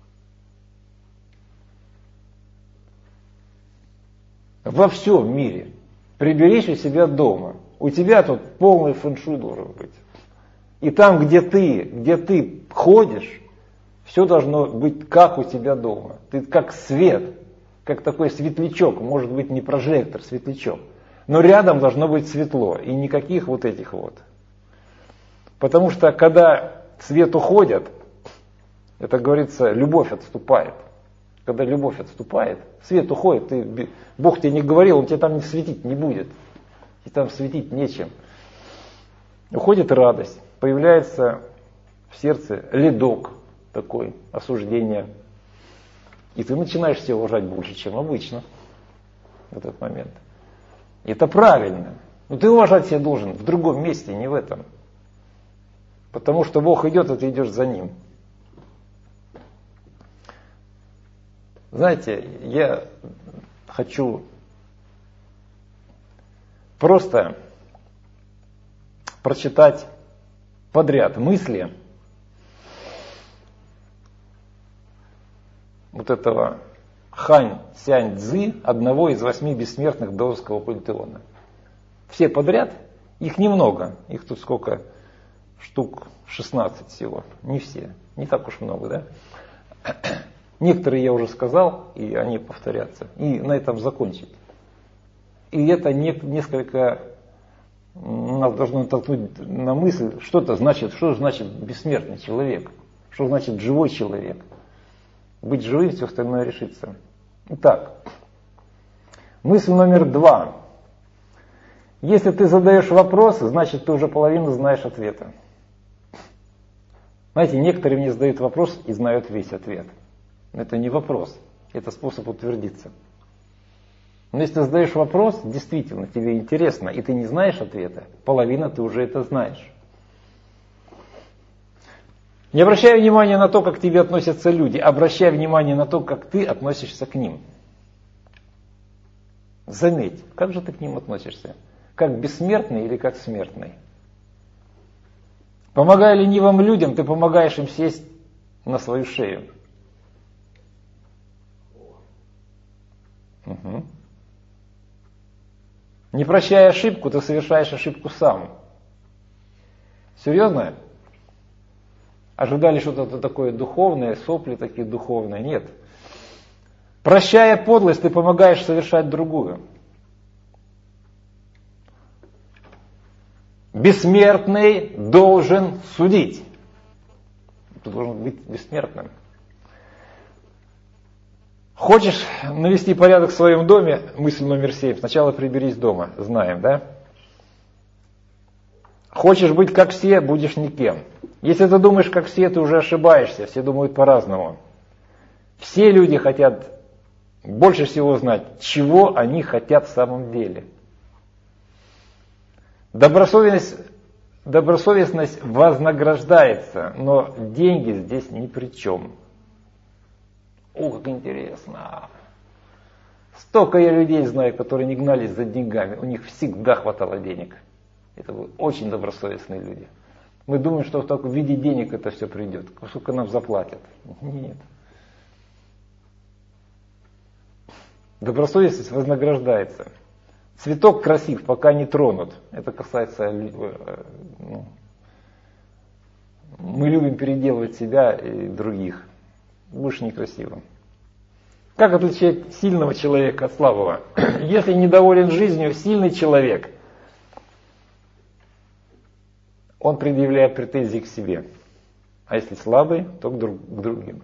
Во всем мире. Приберись у себя дома. У тебя тут полный фэншуй должен быть. И там, где ты, где ты ходишь, Все должно быть как у тебя дома. Ты как свет, как такой светлячок, может быть не прожектор, светлячок. Но рядом должно быть светло и никаких вот этих вот. Потому что когда свет уходит, это говорится, любовь отступает. Когда любовь отступает, свет уходит, ты, Бог тебе не говорил, он тебе там светить не будет. И там светить нечем. Уходит радость, появляется в сердце ледок такой, осуждение. И ты начинаешь себя уважать больше, чем обычно в этот момент. И это правильно. Но ты уважать себя должен в другом месте, не в этом. Потому что Бог идет, а ты идешь за Ним. Знаете, я хочу просто прочитать подряд мысли вот этого Хань Сянь Цзы, одного из восьми бессмертных даосского пантеона. Все подряд, их немного, их тут сколько, штук шестнадцать всего, не все, не так уж много, да? Некоторые я уже сказал, и они повторятся, и на этом закончить. И это не, несколько нас должно натолкнуть на мысль, что это значит, что значит бессмертный человек, что значит живой человек. Быть живым, все остальное решится. Итак, мысль номер два. Если ты задаешь вопрос, значит ты уже половину знаешь ответа. Знаете, некоторые мне задают вопрос и знают весь ответ. Это не вопрос, это способ утвердиться. Но если ты задаешь вопрос, действительно тебе интересно, и ты не знаешь ответа, половина ты уже это знаешь. Не обращай внимания на то, как к тебе относятся люди, обращай внимание на то, как ты относишься к ним. Заметь, как же ты к ним относишься? Как бессмертный или как смертный? Помогая ленивым людям, ты помогаешь им сесть на свою шею. Угу. Не прощая ошибку, ты совершаешь ошибку сам. Серьезно? Ожидали что-то такое духовное, сопли такие духовные? Нет. Прощая подлость, ты помогаешь совершать другую. Бессмертный должен судить. Ты должен быть бессмертным. Хочешь навести порядок в своем доме? Мысль номер семь. Сначала приберись дома. Знаем, да? Хочешь быть как все, будешь никем. Если ты думаешь как все, ты уже ошибаешься. Все думают по-разному. Все люди хотят больше всего знать, чего они хотят в самом деле. Добросовестность, добросовестность вознаграждается, но деньги здесь ни при чем. О, как интересно. Столько я людей знаю, которые не гнались за деньгами. У них всегда хватало денег. Это были очень добросовестные люди. Мы думаем, что только в виде денег это все придет. Сколько нам заплатят. Нет. Добросовестность вознаграждается. Цветок красив, пока не тронут. Это касается... Ну, мы любим переделывать себя и других. Больше некрасиво. Как отличать сильного человека от слабого? Если недоволен жизнью, сильный человек, он предъявляет претензии к себе. А если слабый, то к, друг, к другим.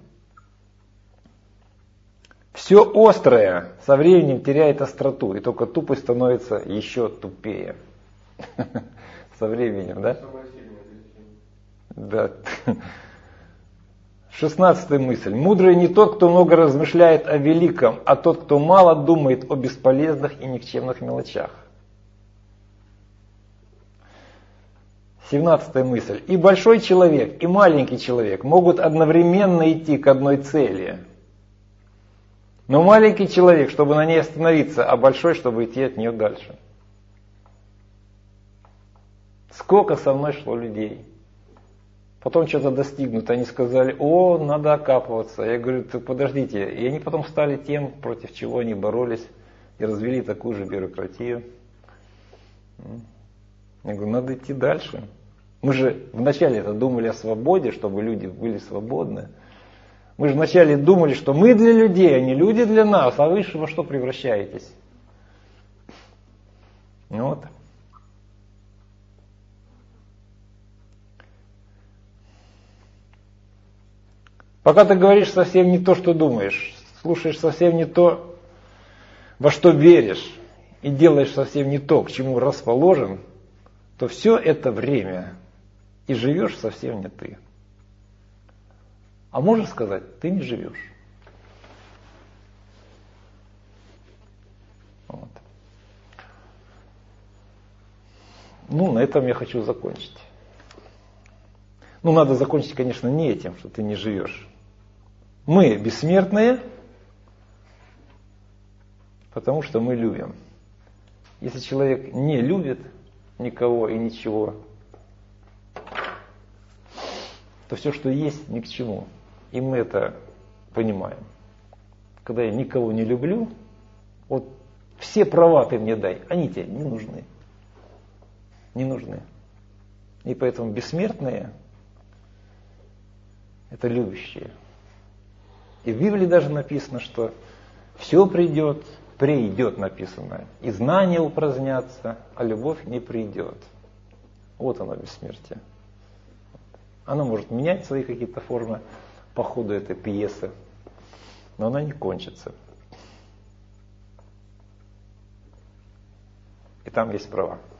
Все острое со временем теряет остроту, и только тупость становится еще тупее. Со временем, да? Да. Шестнадцатая мысль. Мудрый не тот, кто много размышляет о великом, а тот, кто мало думает о бесполезных и никчемных мелочах. Семнадцатая мысль. И большой человек, и маленький человек могут одновременно идти к одной цели. Но маленький человек, чтобы на ней остановиться, а большой, чтобы идти от нее дальше. Сколько со мной шло людей. Потом что-то достигнут, они сказали, о, надо окапываться. Я говорю, подождите. И они потом стали тем, против чего они боролись, и развели такую же бюрократию. Я говорю, надо идти дальше. Мы же вначале это думали о свободе, чтобы люди были свободны. Мы же вначале думали, что мы для людей, а не люди для нас, а вы во что превращаетесь? Вот. Пока ты говоришь совсем не то, что думаешь, слушаешь совсем не то, во что веришь, и делаешь совсем не то, к чему расположен, то все это время и живешь совсем не ты. А можно сказать, ты не живешь. Вот. Ну, на этом я хочу закончить. Ну, надо закончить, конечно, не этим, что ты не живешь. Мы бессмертные, потому что мы любим. Если человек не любит никого и ничего, то все, что есть, ни к чему. И мы это понимаем. Когда я никого не люблю, вот все права ты мне дай, они тебе не нужны. Не нужны. И поэтому бессмертные – это любящие. И в Библии даже написано, что все придет, придет написано, и знания упразднятся, а любовь не придет. Вот оно бессмертие. Оно может менять свои какие-то формы по ходу этой пьесы, но она не кончится. И там есть права.